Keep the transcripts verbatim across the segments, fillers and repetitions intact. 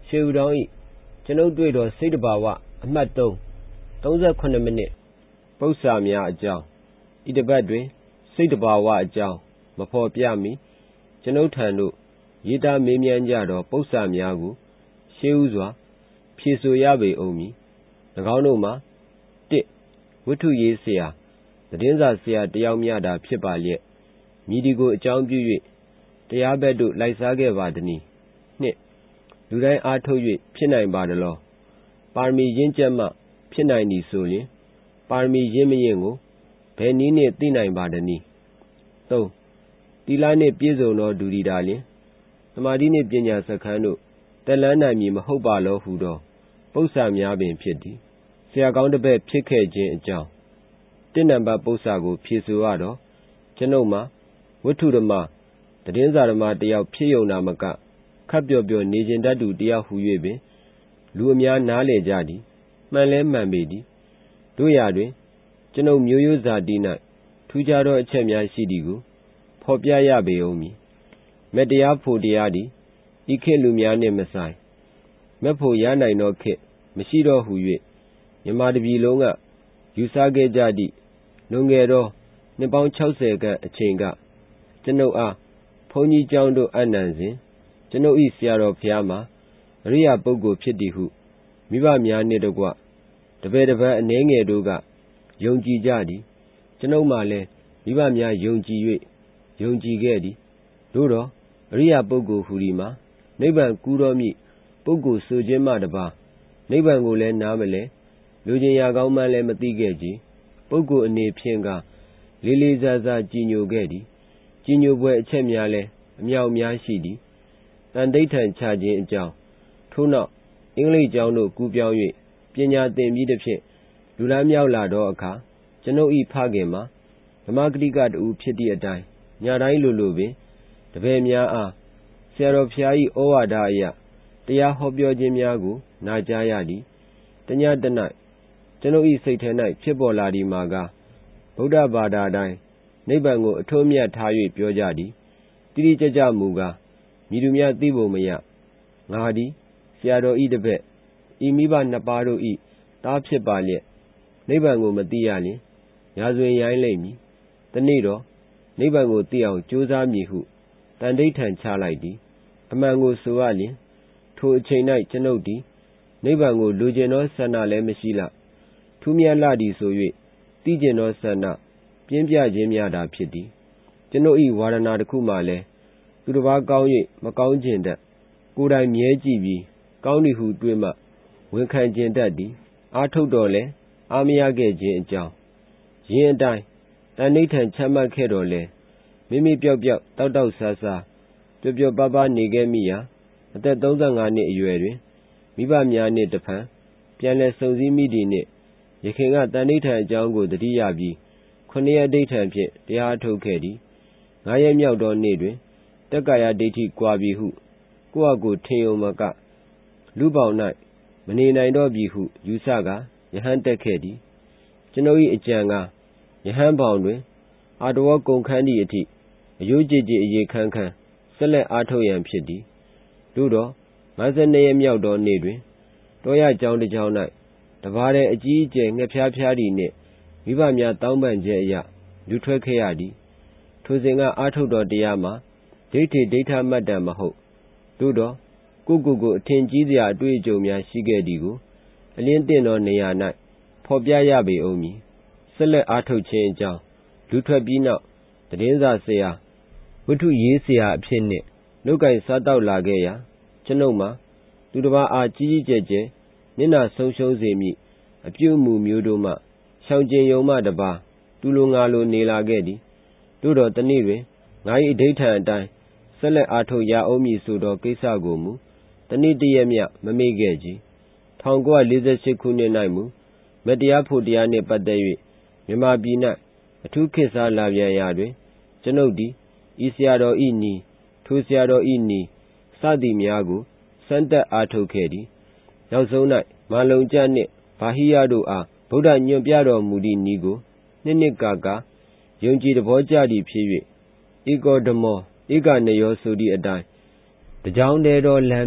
ရွှေဦးတောင်၏ကျွန်ုပ်တွေ့တော်စိတ်တဘာဝအမှတ်သုံး သုံးခုမိနစ်ပု္ပ္ပာများအကြောင်းဤတစ်ပတ်တွင်စိတ်တဘာဝအကြောင်းမဖော်ပြမီကျွန်ုပ်ထံသို့ရေးသားမေးမြန်းကြသောပု္ပ္ပာများကိုရှေးဥစွာဖြေဆိုရပေဦးမည်၎င်းတို့မှာ တစ် ဝတ္ထုရေးဆရာသတင်းစာဆရာတစ်ယောက်မျှသာဖြစ်ပါလျက်မည်ဒီကိုအကြောင်းပြု၍တရားဘက်သို့လိုက်စားခဲ့ပါသနည်း နှစ် လူတိုင်းအားထုတ်၍ဖြစ်နိုင်ပါသလောပါရမီရင့်ကျက်မှဖြစ်နိုင်သည်ဆိုရင်ပါရမီရင့်မရင့်ကိုဘယ်နည်းနှင့်သိနိုင်ပါသနည်း သုံး သီလနှင့်ပြည့်စုံသောသူသည်သာလျှင်သမာဓိနှင့်ပညာစခန်းတို့တက်လှမ်းနိုင်မည်မဟုတ်ပါလောဟုသောပု္ပ္ပာများပင်ဖြစ်သည်ဆရာကောင်းတစ်ပည့်ဖြစ်ခဲ့ခြင်းအကြောင်းတစ်နံပါတ်ပု္ပ္ပာကိုဖြေဆိုရတော့ကျွန်ုပ်မှာဝတ္ထုဓမ္မသတင်းစာဓမ္မတစ်ယောက်ဖြစ်ယုံနာမကခပ်ပျော်ပျော်နေခြင်းတတ်သူတစ်ယောက်ဟူ၍ပင်လူအများနားလည်ကြသည်မှန်လဲမှန်ပေသည်တို့ရာတွင်ကျွန်ုပ်မျိုးရိုးဇာတိ၌ထူးခြားသောအချက်များရှိသည်ကိုဖော်ပြရပေဦးမည်မတရားဖို့တရားသည်ဤခေတ်လူများနှင့်မဆိုင်မက်ဖို့ရနိုင်သောခေတ်မရှိတော့ဟု၍မြန်မာတပြည်လုံးကယူဆခဲ့ကြသည့်လွန်ခဲ့သောနှစ်ပေါင်းခြောက်ဆယ်ခန့်အချိန်ကကျွန်ုပ်အားဘုန်းကြီးကျောင်းတို့အပ်နှံစဉ်ကျွန်ုပ်၏ဆရာတော်ဘုရားမှာအရိယာပုဂ္ဂိုလ်ဖြစ်သည်ဟုမိဘများနှင့်တကွတပည့်တပန်းအနည်းငယ်တို့ကယုံကြည်ကြသည်ကျွန်ုပ်မှလည်းမိဘများယုံကြည်၍ယုံကြည်ခဲ့သည်သို့တော့အရိယာပုဂ္ဂိုလ်ဟူသည်မှာနိဗ္ဗာန်ကူးတော်မူပုဂ္ဂိုလ်ဆိုခြင်းမှတပါးနိဗ္ဗာန်ကိုလည်းနားမလဲလူကျင်ရာကောင်းမှလည်းမသိခဲ့ကြပုဂ္ဂိုလ်အနေဖြင့်ကလေးလေးစားစားကြည်ညိုခဲ့သည်ကြည်ညိုပွဲအချက်များလည်းအမြောက်များရှိသည်တန်ဋိဌာန်ချခြင်းအကြောင်းထို့နောက်အင်္ဂလိပ်ကျောင်းတို့ကူးပြောင်း၍ပညာသင်ပြီးသဖြင့်လူလားမြောက်လာသောအခါကျွန်ုပ်၏ဖခင်မှာဓမ္မဂတိကတူဖြစ်သည့်အတိုင်းညတိုင်းလိုလိုပင်တပည့်များအားဆရာတော်ဘုရား၏ဩဝါဒအရတရားဟောပြောခြင်းများကိုနာကြားရသည်တညတ၌ကျွန်ုပ်၏စိတ်ထဲ၌ဖြစ်ပေါ်လာသည်မှာကဗုဒ္ဓဘာသာတိုင်းနိဗ္ဗာန်ကိုအထွတ်အမြတ်ထား၍ပြောကြသည်တိတိကျကျမူကားမည်သူမျှသိပုံမရငါသည်ဆရာတော်၏တပည့်ဤမိဘနှစ်ပါးတို့၏သားဖြစ်ပါလျက်နိဗ္ဗာန်ကိုမသိရလျှင်ရာဇဝင်ရိုင်းလိမ့်မည်တနေ့တော့နိဗ္ဗာန်ကိုသိအောင်ကြိုးစားမည်ဟုတန်ဋိဌာန်ချလိုက်သည်အမှန်ကိုဆိုရလျှင်ထိုအချိန်၌ကျွန်ုပ်သည်နိဗ္ဗာန်ကိုလူကျင်သောဆန္ဒလည်းမရှိလှထူးမြတ်လှသည်ဆို၍သိကျင်သောဆန္ဒပြင်းပြခြင်းများသာဖြစ်သည်ကျွန်ုပ်၏ဝါဒနာတစ်ခုမှလည်းသူတစ်ပါးကောင်း၍မကောင်းကျင်တတ်ကိုယ်တိုင်မြဲကြည့်ပြီးကောင်းသည်ဟုတွေးမှဝန်ခံကျင်တတ်သည်အားထုတ်တော်လဲအားမရခဲ့ခြင်းအကြောင်းယင်းအတိုင်းတန်ဋိဌာန်ချမှတ်ခဲ့တော်လဲမိမိပြောက်ပြောက်တောက်တောက်ဆာဆာပျော်ပျော်ပါးပါးနေခဲ့မိရာအသက်သုံးဆယ်ငါနှစ်အရွယ်တွင်မိဘများနှင့်တဖန်ပြန်လည်စုံစည်းမိသည်နှင့်ယခင်ကတန်ဋိဌာန်အကြောင်းကိုသတိရပြီးခုနှစ်ရက်ဒိဋ္ဌာန်ဖြင့်တရားထုတ်ခဲ့သည်ငါးရက်မြောက်သောနေ့တွင်တက္ကာယဒိဋ္ဌိကွာပြီဟုကိုယ့်အကိုထင်ယုံမကလူပေါင်း၌မနေနိုင်တော့ပြီဟုယူဆကာယဟန်တက်ခဲ့သည်ကျွန်ုပ်၏အကြံကယဟန်ပေါင်တွင်အာတဝကုန်ခန်းသည့်အထိအယိုးကြည်ကြည်အရေးခန်းခန်းဆက်လက်အားထုတ်ရန်ဖြစ်သည်သို့တော့ငါးဆယ်နှစ်ရက်မြောက်သောနေ့တွင်တောရကျောင်းတစ်ကျောင်း၌တပါးတည်းအကြီးအကျယ်ငှက်ဖျားဖျားသည်နှင့်မိဘများတောင်းပန်ခြင်းအရာလူထွက်ခဲ့ရသည်ထိုစဉ်ကအားထုတ်တော်တရားမှာဒိဋ္ဌိဒိဋ္ဌမတ္တမဟုတ်သို့တော့ကိုကိုကိုအထင်ကြီးစရာအတွေ့အကြုံများရှိခဲ့သည်ကိုအလင်းတင့်သောနေရာ၌ဖော်ပြရပေဦးမည်ဆက်လက်အားထုတ်ခြင်းအကြောင်းလူထွက်ပြီးနောက်သတင်းစာဆရာဝတ္ထုရေးဆရာအဖြစ်နှင့်လုပ်ကိုင်စားတောက်လာခဲ့ရာကျွန်ုပ်မှာသူတစ်ပါးအားကြီးကြီးကျယ်ကျယ်မျက်နှာဆုံးရှုံးစေမည့်အပြုအမူမျိုးတို့မှရှောင်ကျဉ်ယုံမှတပါးသူလိုငါလိုနေလာခဲ့သည်သို့တော်တနေ့တွင်ငါ၏အဓိဋ္ဌာန်အတိုင်းဆက်လက်အားထုတ်ရအောင်မည်ဆိုသောကိစ္စကိုမူတနေ့တရက်မျှမမေ့ခဲ့ကြ၁၉၄၈ခုနှစ်၌မူမတရားဖို့တရားနှင့်ပတ်သက်၍မြန်မာပြည်၌အထူးခေတ်စားလာပြန်ရာတွင်ကျွန်ုပ်သည်ဤဆရာတော်ဤနီထိုဆရာတော်ဤနီစသည်များကိုစမ်းတက်အားထုတ်ခဲ့သည်နောက်ဆုံး၌မာလုံကျနှင့်ဘာဟိယတို့အားဗုဒ္ဓညွှန်ပြတော်မူသည့်နီကိုနှစ်နှစ်ကာကာယုံကြည်သဘောကျသည်ဖြစ်၍ဧကောဓမောဧကနယောဆိုသည့်အတိုင်းတကြောင်တည်းသောလမ်းဖြင့်တ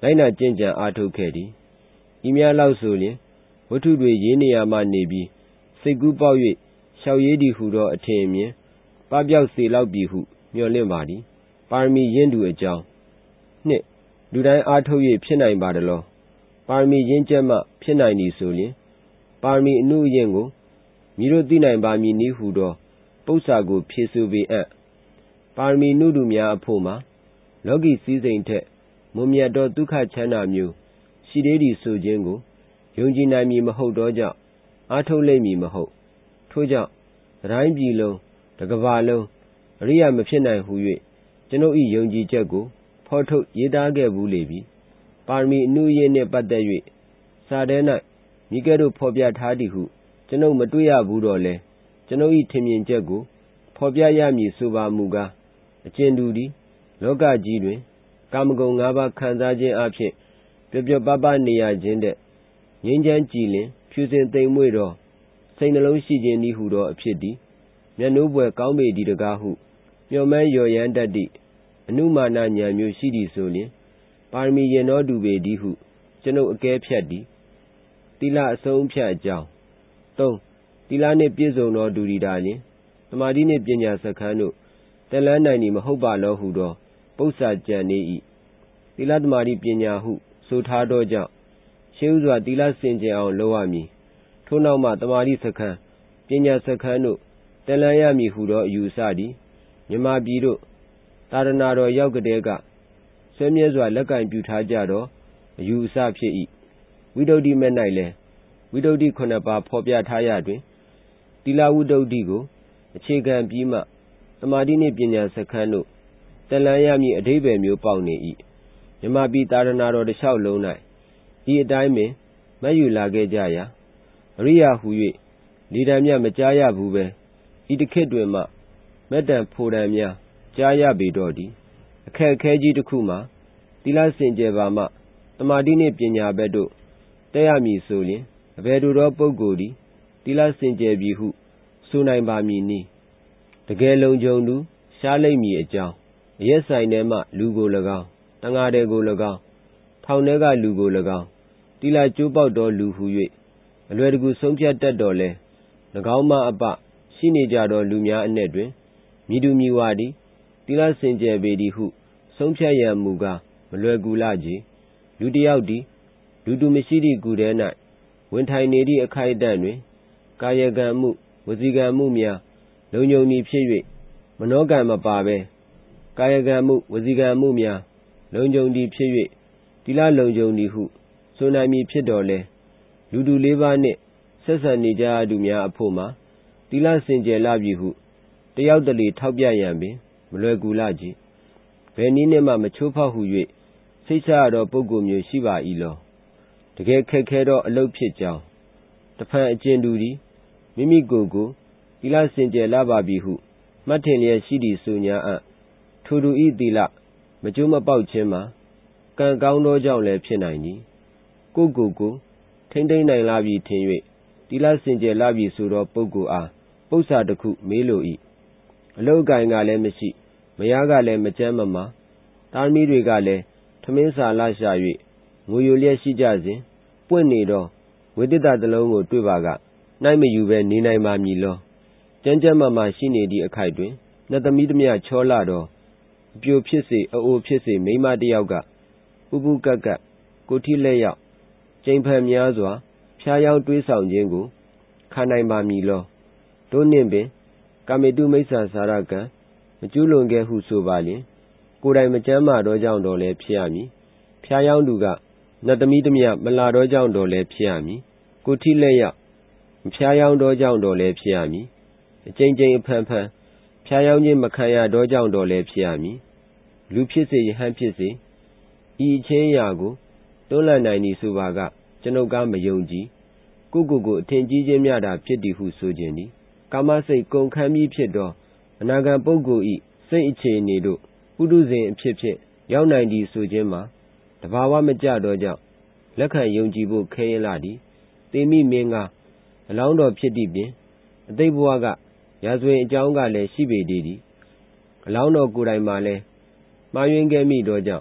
လိုက်နာကျင့်ကြံအားထုတ်ခဲ့သည်ဤများလောက်ဆိုလျှင်ဝတ္ထုတွေရေးနေရာမှနေပြီးစိတ်ကူးပေါက်၍လျှောက်ရေးသည်ဟုသောအထင်အမြင်ပပျောက်စေလောက်ပြီဟုမျှော်လင့်ပါသည်ပါရမီရင်းသူအကြောင်းနှစ်လူတိုင်းအားထုတ်၍ဖြစ်နိုင်ပါသလောပါရမီရင်းကျက်မှဖြစ်နိုင်သည်ဆိုလျှင်ပါရမီအမှုအရင်းကိုမိတို့သိနိုင်ပါမည်နည်းဟုသောပု္ပ္ပာကိုဖြေဆိုပေအံ့ပါရမီနုသူများအဖို့မှာလောကီစည်းစိမ်ထက်မွန်မြတ်သောဒုက္ခချမ်းသာမျိုးရှိသေးသည်ဆိုခြင်းကိုယုံကြည်နိုင်မည်မဟုတ်သောကြောင့်အားထုတ်လိမ့်မည်မဟုတ်ထို့ကြောင့်တိုင်းပြည်လုံးတစ်ကမ္ဘာလုံးအရိယာမဖြစ်နိုင်ဟု၍ကျွန်ုပ်၏ယုံကြည်ချက်ကိုဖော်ထုတ်ရေးသားခဲ့ဘူးလေပြီပါရမီအမှုအရင်းနှင့်ပတ်သက်၍စာထဲ၌မိကဲ့သို့ဖော်ပြထားသည်ဟုကျွန်ုပ်မတွေ့ရဘူးတော့လဲကျွန်ုပ်၏ထင်မြင်ချက်ကိုဖော်ပြရမည်ဆိုပါမူကားအကျဉ်သူသည်လောကကြီးတွင်ကာမဂုဏ်၅ပါးခံစားခြင်းအဖြစ်ပျော်ပျော်ပါးပါးနေရခြင်းတဲ့ငြိမ်းချမ်းကြည်လင်ဖြူစင်သိမ်မွေ့သောစိတ်နှလုံးရှိခြင်းနည်းဟုသောအဖြစ်သည်မျက်နှိုးပွယ်ကောင်းပေသည်တကားဟုမျှော်မှန်းလျော်ရမ်းတတ်သည့်အနုမာနဉာဏ်မျိုးရှိသည်ဆိုလျှင်ပါရမီရင်တော်တူပေသည်ဟုကျွန်ုပ်အကဲဖြတ်သည်သီလအဆုံးအဖြတ်အကြောင်းသုံးသီလနှင့်ပြည့်စုံသောသူသည်သာလျှင်သမာဓိနှင့်ပညာစခန်းတို့တက်လန်းနိုင်သည်မဟုတ်ပါလောဟုသောပု္ပ္ပာကြံနေ၏သီလသမာဓိပညာဟုဆိုထားသောကြောင့်ရှေးဥစွာသီလစင်ကြယ်အောင်လုပ်ရမည်ထို့နောက်မှသမာဓိစခန်းပညာစခန်းတို့တက်လန်းရမည်ဟုသောအယူအဆသည်မြန်မာပြည်တို့သာသနာတော်ရောက်ကတည်းကဆွေးမြဲစွာလက်ကင်ပြုထားကြသောအယူအဆဖြစ်၏ဝိတ္တုမဲ့၌လည်းဝိတ္တုခုနှစ်ပါးဖော်ပြထားရတွင်သီလဝိတ္တုကိုအခြေခံပြီးမှသမာဓိနှင့်ပညာစခန်းတို့တက်လန်းရမည်အဓိပ္ပာယ်မျိုးပေါက်နေ၏မြန်မာပြည်သာသနာတော်တစ်လျှောက်လုံး၌ဤအတိုင်းပင်မှတ်ယူလာခဲ့ကြရာအရိယာဟူ၍လေတံမြတ်မကြားရဘူးပဲဤတစ်ခေတ်တွင်မှမေတ္တံဖိုတံများကြားရပေတော့သည်အခက်အခဲကြီးတစ်ခုမှာသီလစင်ကြယ်ပါမှသမာဓိနှင့်ပညာဘက်တို့တက်ရမည်ဆိုလျှင်အဘယ်သို့သောပုဂ္ဂိုလ်သည်သီလစင်ကြယ်ပြီဟုဆိုနိုင်ပါမည်နည်းတကယ်လုံခြုံသူရှားလိမ့်မည်အကြောင်းအရက်ဆိုင်ထဲမှလူကို၎င်းတန်ဃာတွေကို၎င်းထောင်ထဲကလူကို၎င်းသီလကျိုးပေါက်သောလူဟု၍အလွယ်တကူဆုံးဖြတ်တတ်တော်လဲ၎င်းမှအပရှိနေကြသောလူများအနက်တွင်မည်သူမည်ဝါသည်သီလစင်ကြယ်ပေသည်ဟုဆုံးဖြတ်ရန်မူကားမလွယ်ကူလှကြီးလူတစ်ယောက်သည်လူသူမရှိသည့်ကူထဲ၌ဝင်ထိုင်နေသည့်အခိုက်အတန့်တွင်ကာယကံမှုဝစီကံမှုများလုံခြုံသည်ဖြစ်၍မနောကံမပါဘဲကာယကံမှုဝစီကံမှုများလုံခြုံသည်ဖြစ်၍သီလလုံခြုံသည်ဟုဆိုနိုင်မည်ဖြစ်တော်လဲလူသူလေးပါးနှင့်ဆက်ဆံနေကြရသူများအဖို့မှာသီလစင်ကြယ်လာပြီဟုတယောက်တလေထောက်ပြရန်ပင်မလွယ်ကူလှကြီးဘယ်နည်းနှင့်မှမချိုးဖောက်ဟု၍စိတ်ချရသောပုဂ္ဂိုလ်မျိုးရှိပါ၏လောတကယ်ခက်ခဲသောအလုပ်ဖြစ်ကြောင်းတဖန်အကျဉ်သူသည်မိမိကိုယ်ကိုသီလစင်ကြယ်လာပါပြီဟုမှတ်ထင်လျက်ရှိသည်ဆိုညာအံ့ထိုသူဤသီလမကျိုးမပေါက်ခြင်းမှာကံကောင်းသောကြောင့်လည်းဖြစ်နိုင်သည်ကိုယ်ကိုယ်ကိုထိမ့်သိမ့်နိုင်လာပြီထင်၍သီလစင်ကြယ်လာပြီဆိုသောပုဂ္ဂိုလ်အားပု္ပ္ပာတစ်ခုမေးလို၏အလုတ်အကင်ကလည်းမရှိမယားကလည်းမကျန်းမမာသားသမီးတွေကလည်းထမင်းစာလရှာ၍ငိုယိုလျက်ရှိကြစဉ်ပွင့်နေသောဝေသတ္တတစ်လုံးကိုတွေ့ပါကနှိုက်မယူဘဲနေနိုင်ပါမည်လောကျန်းကျန်းမာမာရှိနေသည့်အခိုက်တွင်နှစ်သမီးသမ ्या ချောလာသောအပြိုဖြစ်စေအအိုဖြစ်စေမိန်းမတစ်ယောက်ကပူပူကက်ကက်ကိုထိလက်ရောက်ကျိန်ဖန်များစွာဖျားယောင်းတွေးဆောင်ခြင်းကိုခံနိုင်ပါမည်လောတို့နှင့်ပင်ကာမေတုမိစ္ဆာစာရကံမကျူးလွန်ခဲ့ဟုဆိုပါလျင်ကိုယ်တိုင်မကျမ်းမာသောကြောင့်တော်လည်းဖြစ်ရမည်ဖျားယောင်းသူကနတ်သမီးသမ ्या မလာသောကြောင့်တော်လည်းဖြစ်ရမည်ကိုထိလက်ရောက်မဖျားယောင်းသောကြောင့်တော်လည်းဖြစ်ရမည်အကျဉ်းချင်းအဖန်ဖန်ဖျားယောင်းခြင်းမခံရသောကြောင့်တော်လည်းဖြစ်ရမည်လူဖြစ်စေယဟန်ဖြစ်စေဤအချင်းအရာကိုတွန်းလှန်နိုင်သည်ဆိုပါကကျွန်ုပ်ကမယုံကြည်ကိုကိုကိုအထင်ကြီးခြင်းများတာဖြစ်သည်ဟုဆိုခြင်းသည်ကာမစိတ်ကုန်ခန်းပြီးဖြစ်သောအနာဂံပုဂ္ဂိုလ်ဤစိတ်အခြေအနေတို့ပုထုဇဉ်အဖြစ်ဖြင့်ရောက်နိုင်သည်ဆိုခြင်းမှာတဘာဝမကျသောကြောင့်လက်ခံယုံကြည်ဖို့ခဲရင်လာသည်သေမိမင်းကအလောင်းတော်ဖြစ်သည့်ပြင်အတိတ်ဘဝကရာဇဝင်အကြောင်းကလည်းရှိပေသေးသည်အလောင်းတော်ကိုယ်တိုင်မှလည်းမှားယွင်းခဲ့မိသောကြောင့်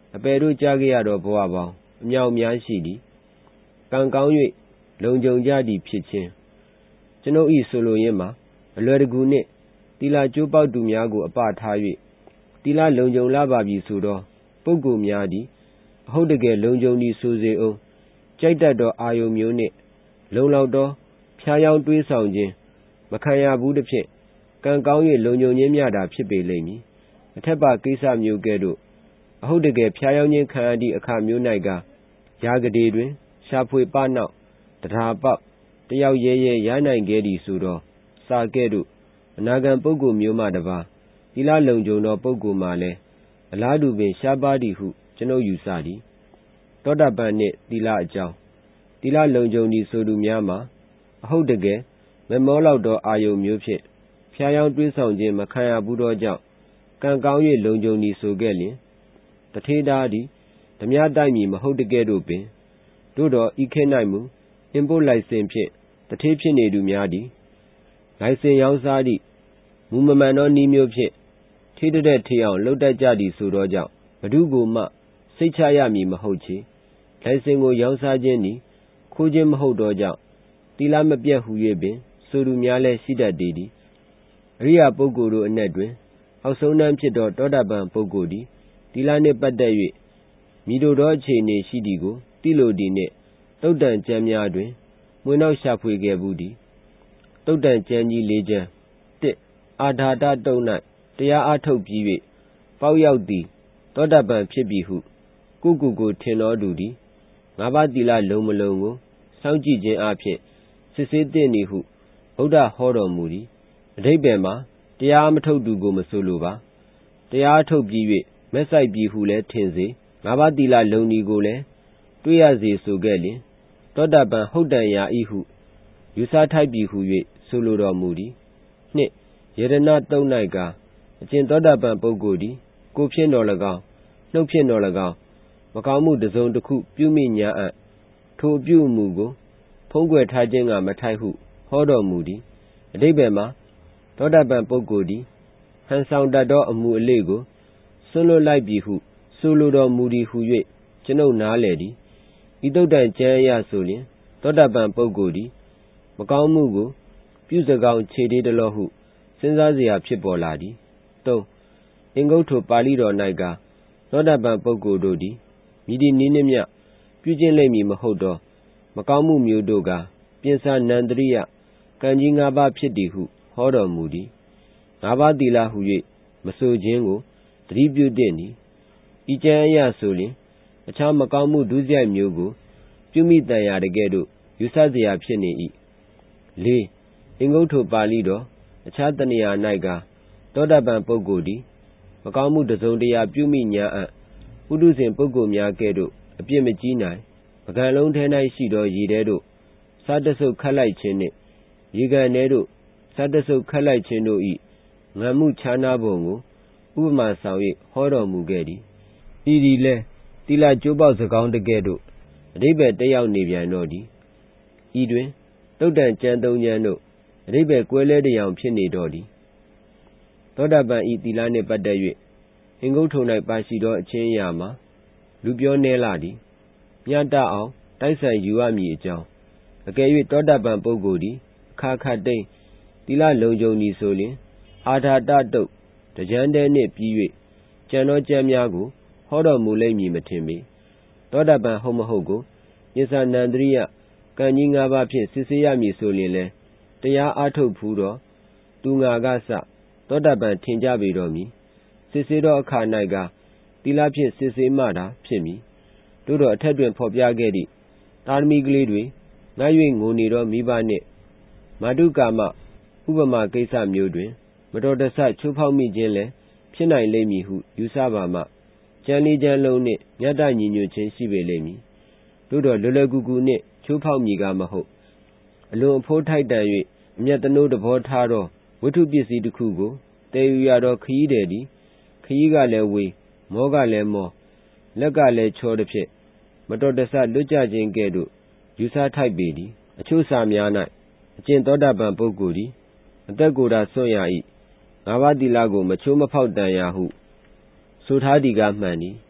အပေတို့ကြားခဲ့ရသောဘဝပေါင်းအမြောက်များရှိသည်ကံကောင်း၍လုံခြုံကြသည်ဖြစ်ခြင်းကျွန်ုပ်၏ဆိုလိုရင်းမှာအလွယ်တကူနှင့်သီလကျိုးပေါက်သူများကိုအပထား၍သီလလုံခြုံလာပါပြီဆိုသောပုဂ္ဂိုလ်များသည်အဟုတ်တကယ်လုံခြုံသည်ဆိုစေအောင်ကြိုက်တတ်သောအာယုံမျိုးနှင့်လုံလောက်သောဖျားယောင်းတွေးဆောင်ခြင်းမခံရဘူးသဖြင့်ကံကောင်း၍လုံခြုံခြင်းများသာဖြစ်ပေလိမ့်မည်အထက်ပါကိစ္စမျိုးကဲ့သို့အဟုတ်တကယ်ဖျားယောင်းခြင်းခံရသည့်အခါမျိုး၌ကရာဂဒေတွင်ရှာဖွေပနောက်တရားပေါက်တယောက်ရဲရဲရနိုင်ခဲ့သည်ဆိုသောစာကဲ့သို့အနာဂံပုဂ္ဂိုလ်မျိုးမှတပါသီလလုံခြုံသောပုဂ္ဂိုလ်မှလည်းအလားတူပင်ရှားပါးသည်ဟုကျွန်ုပ်ယူဆသည်သောတာပန်နှင့်သီလအကြောင်းသီလလုံခြုံသည်ဆိုသူများမှာအဟုတ်တကယ်မမောလောက်သောအာယုံမျိုးဖြင့်ဖျားယောင်းတွေးဆောင်ခြင်းမခံရဘူးသောကြောင့်ကံကောင်း၍လုံခြုံသည်ဆိုခဲ့လျင်တထေးသားသည်ဓမြတိုက်မည်မဟုတ်တကဲ့သို့ပင်တို့တော်ဤခေတ်၌မူအင်ပို့လိုက်စင်ဖြင့်တထေးဖြစ်နေသူများသည်လိုက်စင်ရောင်းစားသည့်မူမမှန်သောနည်းမျိုးဖြင့်ထေးတဲ့ထေးအောင်လှုပ်တတ်ကြသည်ဆိုသောကြောင့်ဘဒုကိုမှစိတ်ချရမည်မဟုတ်ချေလိုက်စင်ကိုရောင်းစားခြင်းသည်ခိုးခြင်းမဟုတ်သောကြောင့်သီလမပြတ်ဟူ၍ပင်ဆိုသူများလည်းရှိတတ်သည်သည်အရိယာပုဂ္ဂိုလ်တို့အနက်တွင်အောက်ဆုံးတန်းဖြစ်သောတောတာပန်ပုဂ္ဂိုလ်သည်သီလနှင့်ပတ်သက်၍မိတို့သောအခြေအနေရှိသည်ကိုတိလိုသည်နှင့်တုတ်တန်ကျမ်းများတွင်မွေနောက်ရှာဖွေခဲ့ဘူးသည်တုတ်တန်ကျမ်းကြီးလေးကျမ်းတစ်အာဓာတတုတ်၌တရားအားထုတ်ပြီး၍ပေါက်ရောက်သည်တောတာပန်ဖြစ်ပြီဟုကိုကိုကိုထင်တော်သူသည်ငါးပါးသီလလုံမလုံကိုစောင့်ကြည့်ခြင်းအပြင်စစ်ဆေးသင့်သည်ဟုဗုဒ္ဓဟောတော်မူသည်အဓိပ္ပာယ်မှာတရားမထုတ်သူကိုမဆိုလိုပါတရားထုတ်ပြီး၍မက်ဆိုင်ပြီးဟုလည်းထင်စေငါးပါးသီလလုံဒီကိုလည်းတွေ့ရစေဆိုခဲ့လျင်တောတာပန်ဟုတ်တန်ရာဤဟုယူဆထိုက်ပြီဟု၍ဆိုလိုတော်မူသည်နှစ်ယရဏတုံ၌ကအကျင့်တောတာပန်ပုဂ္ဂိုလ်သည်ကိုဖြင့်တော်၎င်းနှုတ်ဖြင့်တော်၎င်းမကောင်းမှုတစ်စုံတစ်ခုပြုမိညာအပ်ထိုအပြုအမူကိုဖုံးကွယ်ထားခြင်းကမထိုက်ဟုဟောတော်မူသည်အဓိပ္ပာယ်မှာသောတာပန်ပုဂ္ဂိုလ်သည်ဟန်ဆောင်တတ်သောအမှုအလေးကိုစွန့်လွတ်လိုက်ပြီဟုဆိုလိုတော်မူသည်ဟု၍ကျွန်ုပ်နားလည်သည်ဤတုတ်တန်ကျမ်းအရဆိုလျင်သောတာပန်ပုဂ္ဂိုလ်သည်မကောင်းမှုကိုပြုစကောင်းခြေသေးတလောဟုစဉ်းစားစရာဖြစ်ပေါ်လာသည်သုံးအင်္ဂုတ္တပါဠိတော်၌ကသောတာပန်ပုဂ္ဂိုလ်တို့သည်မိဒီနည်းနှင့်မြပြုကျင့်လိမ့်မည်မဟုတ်သောမကောင်းမှုမျိုးတို့ကပြင်စာနန္တရိယကံကြီးငါးပါးဖြစ်သည်ဟုဟောတော်မူသည်ငါးပါးသီလဟု၍မဆိုခြင်းကိုသတိပြုသင့်သည်ဤကျမ်းအရဆိုလျင်အခြားမကောင်းမှုဒုစရိုက်မျိုးကိုပြုမိတန်ရာတကဲ့သို့ယူဆစရာဖြစ်နေ၏လေးအင်္ဂုတ္တပါဠိတော်အခြားတနေရာ၌ကသောတာပန်ပုဂ္ဂိုလ်သည်မကောင်းမှုတစ်စုံတရာပြုမိညာအပ်ပုထုဇဉ်ပုဂ္ဂိုလ်များကဲ့သို့အပြစ်မကြီးနိုင်ပကံလုံးထဲ၌ရှိသောရေထဲသို့စားတဆုပ်ခတ်လိုက်ခြင်းနှင့်ရေကန်ထဲသို့စားတဆုပ်ခတ်လိုက်ခြင်းတို့၏ငံမှုခြားနားပုံကိုဥပမာဆောင်၍ဟောတော်မူခဲ့သည်ဤသည်လည်းသီလကျိုးပေါက်စကောင်းတကဲ့သို့အဓိပ္ပာယ်တက်ရောက်နေပြန်တော့သည်ဤတွင်တုတ်တန်ကျမ်းသုံးကျမ်းတို့အဓိပ္ပာယ်ကွဲလဲတရားဖြစ်နေတော့သည်သောတာပန်ဤသီလနှင့်ပတ်သက်၍အင်္ဂုတ္တ၌ပါရှိသောအချင်းအရာမှာလူပြောနည်းလာသည်မျှတအောင်တိုက်ဆိုင်ယူရမည်အကြောင်းအကယ်၍သောတာပန်ပုဂ္ဂိုလ်သည်အခါခတ်သိမ်းသီလလုံခြုံသည်ဆိုလျှင်အာဓာတတုတ်တကြမ်းတဲနှင့်ပြီး၍ကျန်သောကျမ်းများကိုဟောတော်မူလိမ့်မည်မထင်ပေသောတာပန်ဟုတ်မဟုတ်ကိုယစ္ဆာနန္တရိယကံကြီးငါးပါးဖြင့်စစ်ဆေးရမည်ဆိုလျှင်လည်းတရားအားထုတ်ဖူးသောသူငါကစသောတာပန်ထင်ကြပေတော်မူစစ်ဆေးသောအခါ၌ကသီလဖြင့်စစ်ဆေးမှသာဖြစ်မည်တို့တော့အထက်တွင်ဖော်ပြခဲ့သည့်သာသမီကလေးတွေငတ်၍ငိုနေသောမိဘနှင့်မာတုကာမဥပမာကိစ္စမျိုးတွင်မတော်တဆချိုးဖောက်မိခြင်းလည်းဖြစ်နိုင်လိမ့်မည်ဟုယူဆပါမှကျမ်းလေးကျမ်းလုံးနှင့်မြတ်တညီညွတ်ခြင်းရှိပေလိမ့်မည်တို့တော့လွယ်လွယ်ကူကူနှင့်ချိုးဖောက်မိကမဟုတ်အလွန်အဖိုးထိုက်တန်၍အမျက်တနိုးသဘောထားသောဝတ္ထုပစ္စည်းတစ်ခုကိုတည်ယူရသောခရီးသည်သည်ခရီးကလည်းဝေးမောကလည်းမောလက်ကလည်းချောသည်ဖြင့်မတော်တဆလွတ်ကြခြင်းကဲ့သို့ယူဆထိုက်ပေသည်အချို့စာများ၌အကျင့်သောတာပန်ပုဂ္ဂိုလ်သည်အသက်ကိုယ်သာစွန့်ရ၏ငါးပါးသီလကိုမချိုးမဖောက်တန်ရာဟုဆိုထားသည်ကမှန်သည်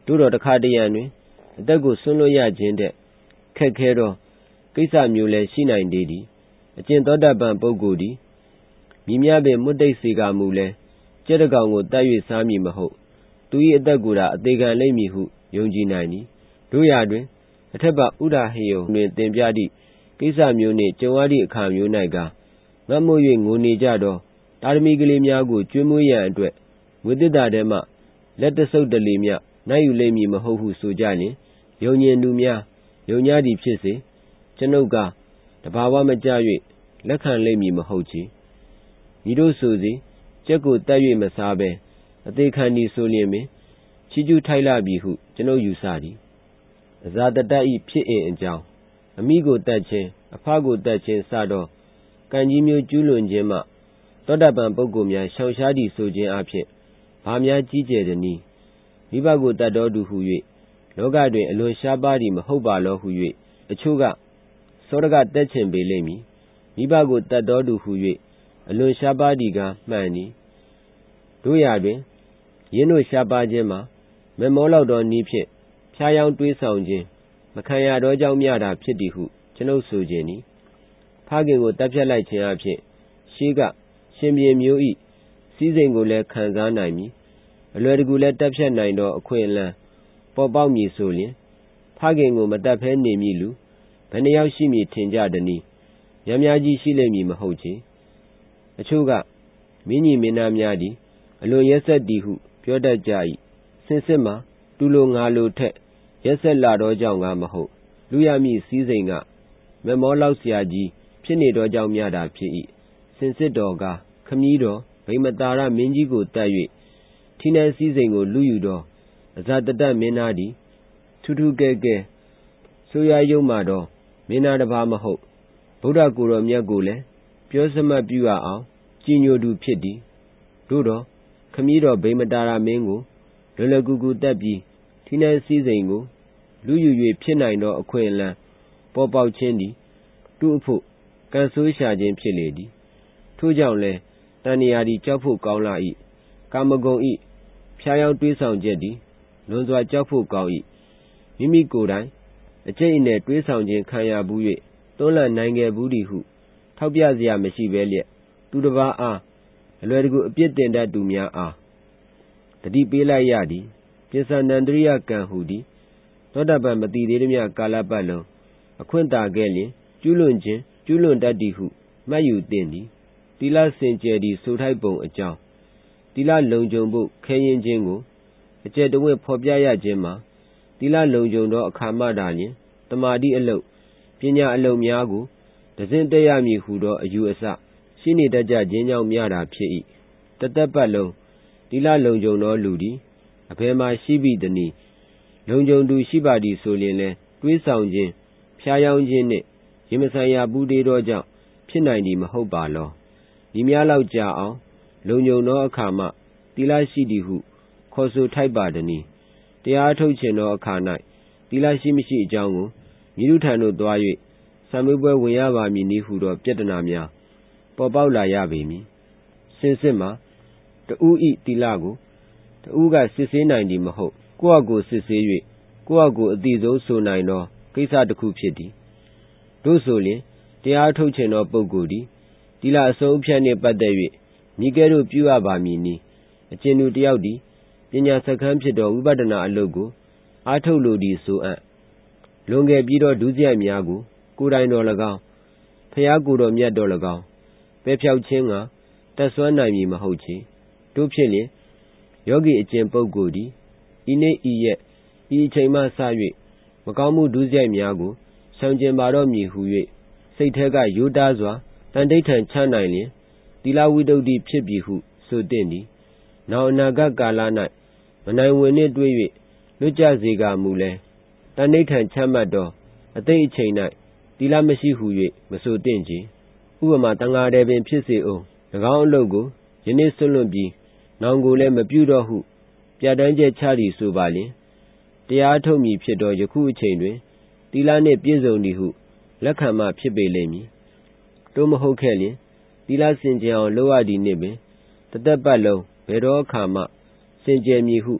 သို့တော်တစ်ခါတရံတွင်အသက်ကိုစွန့်လွတ်ရခြင်းတဲ့ခက်ခဲသောကိစ္စမျိုးလည်းရှိနိုင်သေးသည်အကျင့်သောတပန်ပုဂ္ဂိုလ်သည်မိမြပင်မွတ်တိတ်စေကမူလဲကြက်တကောင်ကိုတတ်၍စားမည်မဟုတ်သူ၏အသက်ကိုသာအသေးခံလိမ့်မည်ဟုယုံကြည်နိုင်သည်တို့ရာတွင်အထက်ပါဥဒါဟယုံတွင်သင်ပြသည့်ကိစ္စမျိုးနှင့်ကြုံရသည့်အခါမျိုး၌ကငတ်မို့၍ငိုနေကြသောတာသမီကလေးများကိုကျွေးမွေးရန်အတွက်ငွေတစ်တာထဲမှလက်တဆုပ်တလေမြနိုင်ယူလိမ့်မည်မဟုတ်ဟုဆိုကြလျင်ယုံညင်သူများယုံကြသည်ဖြစ်စေကျွန်ုပ်ကတဘာဝမကြ၍လက်ခံလိမ့်မည်မဟုတ်ချေဤတို့ဆိုစေကြက်ကိုတတ်၍မစားဘဲအသေးခံသည်ဆိုလျင်ပင်ချီးကျူးထိုက်လာပြီဟုကျွန်ုပ်ယူဆသည်အဇာတတ၏ဖြစ်အင်အကြောင်းအမိကိုတတ်ခြင်းအဖကိုတတ်ခြင်းစသောကံကြီးမျိုးကျူးလွန်ခြင်းမှသောတပန်ပုဂ္ဂိုလ်များရှောင်ရှားသည်ဆိုခြင်းအဖြစ်ဘာများကြီးကျယ်သည်နည်းမိဘကိုတတ်တော်သူဟု၍လောကတွင်အလွန်ရှားပါးသည်မဟုတ်ပါလောဟု၍အချို့ကစောရကတက်ချင်ပေလိမ့်မည်မိဘကိုတတ်တော်သူဟု၍အလွန်ရှားပါးသည်ကမှန်သည်တို့ရာတွင်ယင်းတို့ရှားပါးခြင်းမှာမမောလောက်သောနည်းဖြင့်ဖျားယောင်းတွေးဆောင်ခြင်းမခံရသောကြောင့်မျှတာဖြစ်သည်ဟုကျွန်ုပ်ဆိုခြင်းသည်ဖခင်ကိုတပ်ဖြတ်လိုက်ခြင်းအဖြစ်ရှေးကရှင်ဘုရင်မျိုး၏စည်းစိမ်ကိုလည်းခံစားနိုင်မည်အလွယ်တကူလည်းတပ်ဖြတ်နိုင်သောအခွင့်အလမ်းပေါ်ပေါက်မည်ဆိုလျှင်ဖခင်ကိုမတပ်ဖဲနေမည်လူဘယ်နှယောက်ရှိမည်ထင်ကြသည်နည်းများများကြီးရှိလိမ့်မည်မဟုတ်ချေအချို့ကမင်းကြီးမင်းသားများသည်အလွန်ရက်ဆက်သည်ဟုပြောတတ်ကြ၏စင်စစ်မှာသူလိုငါလိုထက်ရက်ဆက်လာသောကြောင့်ကမဟုတ်လူရမည့်စည်းစိမ်ကမမောလောက်เสียကြီးဖြစ်နေသောကြောင့်များတာဖြစ်၏စင်စစ်တော်ကခမည်းတော်ဗိမတာရမင်းကြီးကိုတတ်၍ထိနှဲစည်းစိမ်ကိုလူယူသောအဇာတတမင်းသားသည်ထူးထူးကဲကဲဆိုရယုံမှတော့မင်းသားတစ်ပါးမဟုတ်ဗုဒ္ဓကိုယ်တော်မြတ်ကိုလည်းပြောစမှတ်ပြုရအောင်ကြည်ညိုသူဖြစ်သည်တို့တော့ခမည်းတော်ဗိမတာရမင်းကိုလွယ်လွယ်ကူကူတတ်ပြီးထိနှဲစည်းစိမ်ကိုလူယူ၍ဖြစ်နိုင်သောအခွင့်အလမ်းပေါ်ပေါက်ခြင်းသည်သူ့အဖို့ကံဆိုးရှာခြင်းဖြစ်လေသည်ထို့ကြောင့်လည်းတဏှာသည်ကြောက်ဖို့ကောင်းလာ၏ကာမဂုဏ်၏ဖျားယောင်းတွေးဆောင်ချက်သည်လွန်စွာကြောက်ဖို့ကောင်း၏မိမိကိုယ်တိုင်အကျိတ်အနယ်တွေးဆောင်ခြင်းခံရဘူး၍တွန်းလှန်နိုင်ခဲ့ဘူးသည်ဟုထောက်ပြစရာမရှိဘဲလျက်သူတစ်ပါးအားအလွယ်တကူအပြစ်တင်တတ်သူများအားတတိပေးလိုက်ရသည်ပစ္စန္ဒန္တရိယကံဟူသည်သောတပန်မတိသေးသည်မြကာလပတ်လုံးအခွင့်တာခဲ့လျင်ကျူးလွန်ခြင်းကျူးလွန်တတ်သည်ဟုမှတ်ယူသင့်သည်သီလစင်ကြယ်သည်ဆိုထိုက်ပုံအကြောင်းသီလလုံခြုံဖို့ခဲရင်ခြင်းကိုအကျယ်တဝင့်ဖော်ပြရခြင်းမှာသီလလုံခြုံသောအခါမှသာလျှင်တမာတိအလုပ်ပညာအလုပ်များကိုတစင့်တက်ရမည်ဟုသောအယူအဆရှိနေတတ်ကြခြင်းကြောင့်များတာဖြစ်၏တသက်ပတ်လုံးသီလလုံခြုံသောလူသည်အဘယ်မှာရှိပြီသနည်းလုံခြုံသူရှိပါသည်ဆိုလျင်လည်းတွေးဆောင်ခြင်းဖျားယောင်းခြင်းနှင့်ရင်မဆိုင်ရာပူးတေးသောကြောင့်ဖြစ်နိုင်သည်မဟုတ်ပါလောဒီများလောက်ကြာအောင်လုံခြုံသောအခါမှသီလရှိသည်ဟုခေါ်ဆိုထိုက်ပါသည်တရားထုတ်ခြင်းသောအခါ၌သီလရှိမရှိအကြောင်းကိုမိရုထံသို့သွား၍ဆံမေးပွဲဝင်ရပါမည်နည်းဟုသောပြဿနာများပေါ်ပေါက်လာရပေမည်စင်စစ်မှာတဦးဤသီလကိုတဦးကစစ်ဆေးနိုင်သည်မဟုတ်ကိုယ့်အကိုစစ်ဆေး၍ကိုယ့်အကိုအတိဆုံးဆိုနိုင်သောကိစ္စတစ်ခုဖြစ်သည်တို့ဆိုလျှင်တရားထုတ်ခြင်းသောပုဂ္ဂိုလ်သည်သီလအဆုံးအဖြတ်နှင့်ပတ်သက်၍မိကဲ့သို့ပြုရပါမည်နည်းအကျဉ်သူတစ်ယောက်သည်ပညာစခန်းဖြစ်သောဝိပဿနာအလုပ်ကိုအားထုတ်လိုသည်ဆိုအပ်လွန်ခဲ့ပြီးသောဒုစရိုက်များကိုကိုယ်တိုင်တော်၎င်းဖျားကိုယ်တော်မြတ်တော်၎င်းပယ်ဖြောက်ခြင်းကတတ်စွမ်းနိုင်မည်မဟုတ်ချေတို့ဖြစ်လျင်ယောဂီအကျင့်ပုဂ္ဂိုလ်သည်ဤနေ့ဤရက်ဤအချိန်မှစ၍မကောင်းမှုဒုစရိုက်များကိုရှောင်ကျဉ်ပါတော့မည်ဟု၍စိတ်ထဲကရိုးသားစွာတန်ဋိဌာန်ချနိုင်လျင်သီလဝိတ္တုဖြစ်ပြီဟုဆိုသင့်သည်နောက်အနာဂတ်ကာလ၌မနိုင်ဝင်နှင့်တွေ့၍လွတ်ကျစေကမူလဲတန်ဋိဌာန်ချမှတ်သောအသိအချိန်၌သီလမရှိဟု၍မဆိုသင့်ကြဥပမာတန်ဃာတယ်ပင်ဖြစ်စေအောင်၎င်းအလုပ်ကိုယနေ့ဆွလွန်ပြီးနောင်ကိုလည်းမပြုတော့ဟုပြဋ္ဌာန်းချက်ချသည်ဆိုပါလျင်တရားထုတ်မည်ဖြစ်သောယခုအချိန်တွင်သီလနှင့်ပြည့်စုံသည်ဟုလက်ခံမှဖြစ်ပေလိမ့်မည်တို့မဟုတ်ခဲ့လျင်သီလစင်ကြယ်အောင်လုပ်ရသည်နှင့်ပင်တသက်ပတ်လုံးဘယ်တော့အခါမှစင်ကြယ်မည်ဟု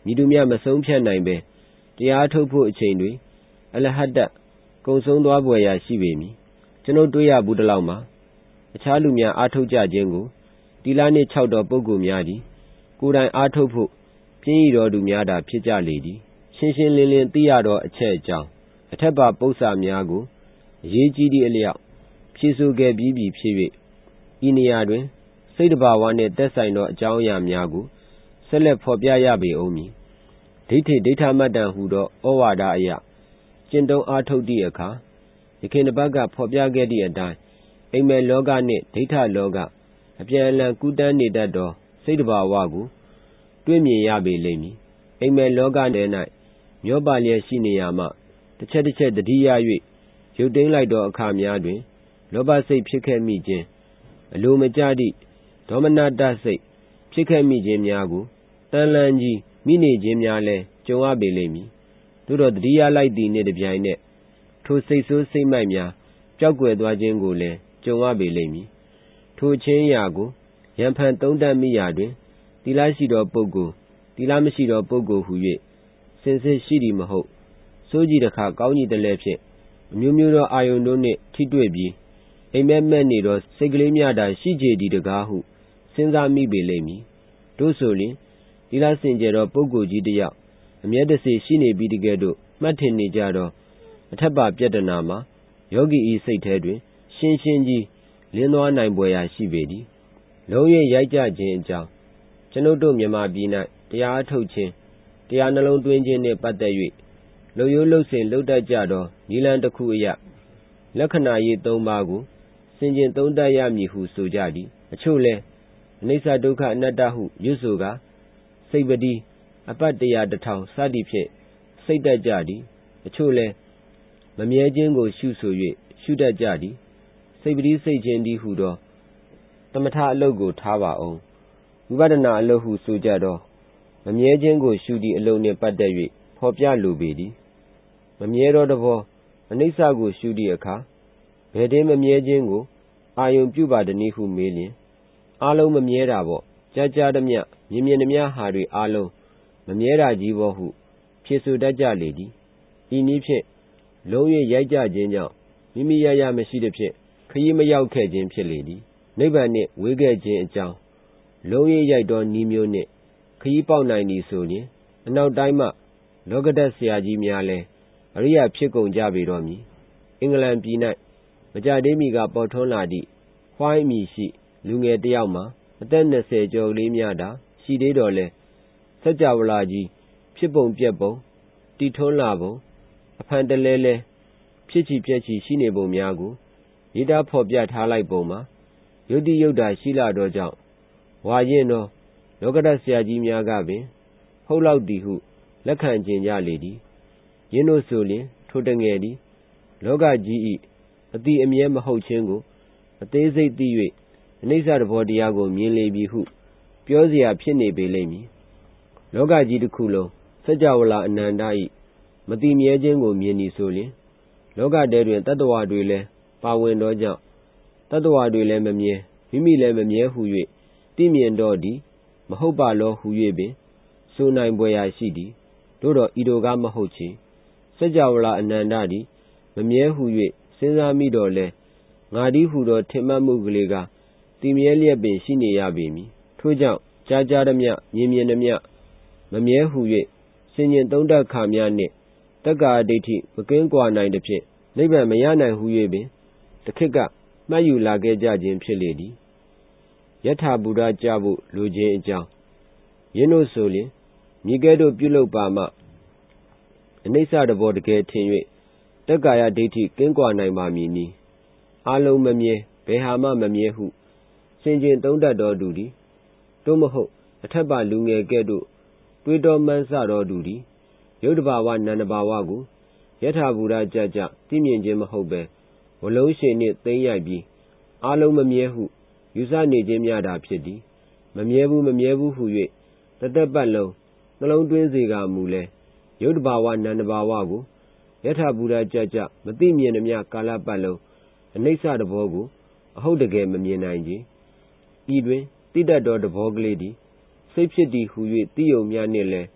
မြည်သူများမဆုံးဖြတ်နိုင်ပဲတရားထုတ်ဖို့အချိန်တွေအလဟတ်တကုံဆုံးသွားပွဲရာရှိပေမည်ကျွန်ုပ်တွေ့ရဘူးတလောက်မှာအခြားလူများအားထုတ်ကြခြင်းကိုတီလာနှင့်၆တော်ပုဂ္ဂိုလ်များသည်ကိုယ်တိုင်အားထုတ်ဖို့ပြင်းရတော်သူများသာဖြစ်ကြလေသည်ရှင်းရှင်းလင်းလင်းသိရသောအချက်အကြောင်းအထက်ပါပု္ပ္ပာများကိုအရေးကြီးသည့်အလျောက်ဖြည့်ဆို့ခဲ့ပြီးပြီဖြစ်၍ဤနေရာတွင်စိတ်တဘာဝနှင့်သက်ဆိုင်သောအကြောင်းအရာများကိုဆက်လက်ဖော်ပြရပေဦးမည်ဒိဋ္ဌိဒိဋ္ဌမတ္တံဟူသောဩဝါဒအရကျင့်သုံးအားထုတ်သည့်အခါယခင်တစ်ပတ်ကဖော်ပြခဲ့သည့်အတိုင်းအိမ်မက်လောကနှင့်ဒိဋ္ဌလောကအပြန်အလှန်ကူးတန်းနေတတ်သောစိတ်တဘာဝကိုတွေ့မြင်ရပေလိမ့်မည်အိမ်မက်လောကထဲ၌မျောပါလျက်ရှိနေရမှတစ်ချက်တစ်ချက်တတိယ၍ရုပ်သိမ်းလိုက်သောအခါများတွင်လောဘစိတ်ဖြစ်ခဲ့မိခြင်းအလိုမကျသည့်ဒေါမနတစိတ်ဖြစ်ခဲ့မိခြင်းများကိုတန်လန်းကြီးမိနေခြင်းများလည်းကြုံရပေလိမ့်မည်သို့တော့တတိယလိုက်သည်နှင့်တပြိုင်နက်ထိုစိတ်ဆိုးစိတ်မိုက်များပျောက်ကွယ်သွားခြင်းကိုလည်းကြုံရပေလိမ့်မည်ထိုချင်းရာကိုရံဖန်သုံးသပ်မိရာတွင်သီလရှိသောပုဂ္ဂိုလ်သီလမရှိသောပုဂ္ဂိုလ်ဟူ၍စင်စစ်ရှိသည်မဟုတ်စိုးကြည်တစ်ခါကောင်းကြည်တလဲဖြင့်အမျိုးမျိုးသောအာယုန်တို့နှင့်ထိတွေ့ပြီးအိမ်မက်မက်နေသောစိတ်ကလေးများသာရှိကြသည်တကားဟုစဉ်းစားမိပေလိမ့်မည်တို့ဆိုလျှင်သီလစင်ကြယ်သောပုဂ္ဂိုလ်ကြီးတစ်ယောက်အမြဲတစေရှိနေပြီးတကယ်တော့မှတ်ထင်နေကြသောအထက်ပါပြတ္တနာမှာယောဂီဤစိတ်ထဲတွင်ရှင်းရှင်းကြီးလင်းသွားနိုင်ပွဲရာရှိပေသည်လုံးရရိုက်ကြခြင်းအကြောင်းကျွန်ုပ်တို့မြန်မာပြည်၌တရားအထုတ်ခြင်းတရားနှလုံးသွင်းခြင်းနှင့်ပတ်သက်၍လှုပ်ရိုးလှုပ်စဉ်လှုပ်တတ်ကြသောနိလန်တစ်ခုအရလက္ခဏာရေးသုံးပါးကိုစင်ကျင်သုံးသပ်ရမည်ဟုဆိုကြသည်အချို့လဲအနိစ္စဒုက္ခအနတ္တဟုရွတ်ဆိုကာစိတ်ပတိအပတ်တရားတစ်ထောင်စသည်ဖြင့်စိတ်တက်ကြသည်အချို့လဲမမြဲခြင်းကိုရှုဆို၍ရှုတတ်ကြသည်စိတ်ပတိစိတ်ချင်းသည်ဟုသောသမထအလုပ်ကိုထားပါအောင်ဝိပဿနာအလုပ်ဟုဆိုကြသောမမြဲခြင်းကိုရှုသည့်အလုပ်နှင့်ပတ်သက်၍ဖော်ပြလိုပေသည်မမြဲသောသဘောအနိစ္စကိုရှုသည့်အခါဘယ်တည်းမမြဲခြင်းကိုအာယုံပြုပါသည်နည်းဟုမေးလျင်အားလုံးမမြဲတာပေါ့ကြားကြားသမျှမြင်မြင်သမျှဟာတွေအားလုံးမမြဲတာကြီးပေါ့ဟုဖြေဆိုတတ်ကြလေသည်ဤနည်းဖြင့်လုံးရရိုက်ကြခြင်းကြောင့်မိမိရရမရှိသဖြင့်ခရီးမရောက်ခဲ့ခြင်းဖြစ်လေသည်နိဗ္ဗာန်နှင့်ဝေးခဲ့ခြင်းအကြောင်းလုံးရရိုက်သောနည်းမျိုးနှင့်ခရီးပေါက်နိုင်သည်ဆိုရင်အနောက်တိုင်းမှလောကဓာတ်ဆရာကြီးများလည်းအရိယာဖြစ်ကုန်ကြပေတော့မည်အင်္ဂလန်ပြည်၌မကြသေးမီကပေါ်ထွန်းလာသည့်ဝိုင်းအမည်ရှိလူငယ်တစ်ယောက်မှာအသက်နှစ်ဆယ်ကျော်လေးများသာရှိသေးတော်လဲစัจ java လာကြီးဖြစ်ပုံပြက်ပုံတီထွန်းလာပုံအဖန်တလဲလဲဖြစ်ချီပြက်ချီရှိနေပုံများကိုရေးသားဖော်ပြထားလိုက်ပုံမှာယုတ်တိယုတ်တာရှိလာသောကြောင့်ဝါရင်သောလောကဓာတ်ဆရာကြီးများကပင်ဟုတ်လောက်သည်ဟုလက်ခံခြင်းကြလေသည်ယင်းတို့ဆိုလျှင်ထိုတငယ်သည်လောကကြီး၏အတိအမြဲမဟုတ်ခြင်းကိုအသေးစိတ်သိ၍အနိစ္စသဘောတရားကိုမြင်လေပြီဟုပြောเสียဖြစ်နေပေလိမ့်မည်လောကကြီးတစ်ခုလုံးစัจ java လာအနန္တ၏မတိမြဲခြင်းကိုမြင်သည်ဆိုလျှင်လောကထဲတွင်တတ္တဝါတွေလည်းပါဝင်သောကြောင့်တတ္တဝါတွေလည်းမမြဲမိမိလည်းမမြဲဟု၍သိမြင်တော့သည်မဟုတ်ပါလောဟု၍ပင်ဆိုနိုင်ပွဲရာရှိသည်တို့တော့ဤတို့ကမဟုတ်ချေစัจ java လာအနန္တသည်မမြဲဟု၍စဉ်းစားမိတော့လဲငါသည်ဟုသောထင်မှတ်မှုကလေးကတည်မြဲလျက်ပင်ရှိနေရပေမည်ထို့ကြောင့်ကြားကြားသမျှမြင်မြင်သမျှမမြဲဟု၍စင်ញင်သုံးတတ်ခါများနှင့်တက္ကာဒိဋ္ဌိမကင်းကွာနိုင်သဖြင့်နိဗ္ဗာန်မရနိုင်ဟု၍ပင်တခေတ်ကမှတ်ယူလာခဲ့ကြခြင်းဖြစ်လေသည်ယထာဘုရားကြဖို့လိုခြင်းအကြောင်းယင်းတို့ဆိုလျှင်မိကဲ့သို့ပြုလုပ်ပါမှအနိစ္စတဘောတကယ်ထင်၍တက္ကာယဒိဋ္ဌိကင်းကွာနိုင်ပါမည်နီအာလုံးမမြဲဘယ်ဟာမှမမြဲဟုစင်ကြင်သုံးတတ်တော်သူသည်တို့မဟုတ်အထက်ပါလူငယ်ကဲ့သို့တွေးတော်မှန်းဆတော်သူသည်ယုတ်တဘာဝနန္တဘာဝကိုယထာဘုရားကြကြသိမြင်ခြင်းမဟုတ်ပဲဝလုံးရှင်နှင့်သိမ့်ရိုက်ပြီးအာလုံးမမြဲဟုယူဆနေခြင်းများသာဖြစ်သည်မမြဲဘူးမမြဲဘူးဟု၍တသက်ပတ်လုံးနှလုံးသွင်းစေကမူလဲယုတ်တဘာဝနန္တဘာဝကိုယထာဘုရားကြကြမသိမြင်သမျှကာလပတ်လုံးအနိစ္စတဘောကိုအဟုတ်တကယ်မမြင်နိုင်ကြဤတွင်တိတတ်သောတဘောကလေးသည်စိတ်ဖြစ်သည်ဟု၍သိယုံများနှင့်လဲ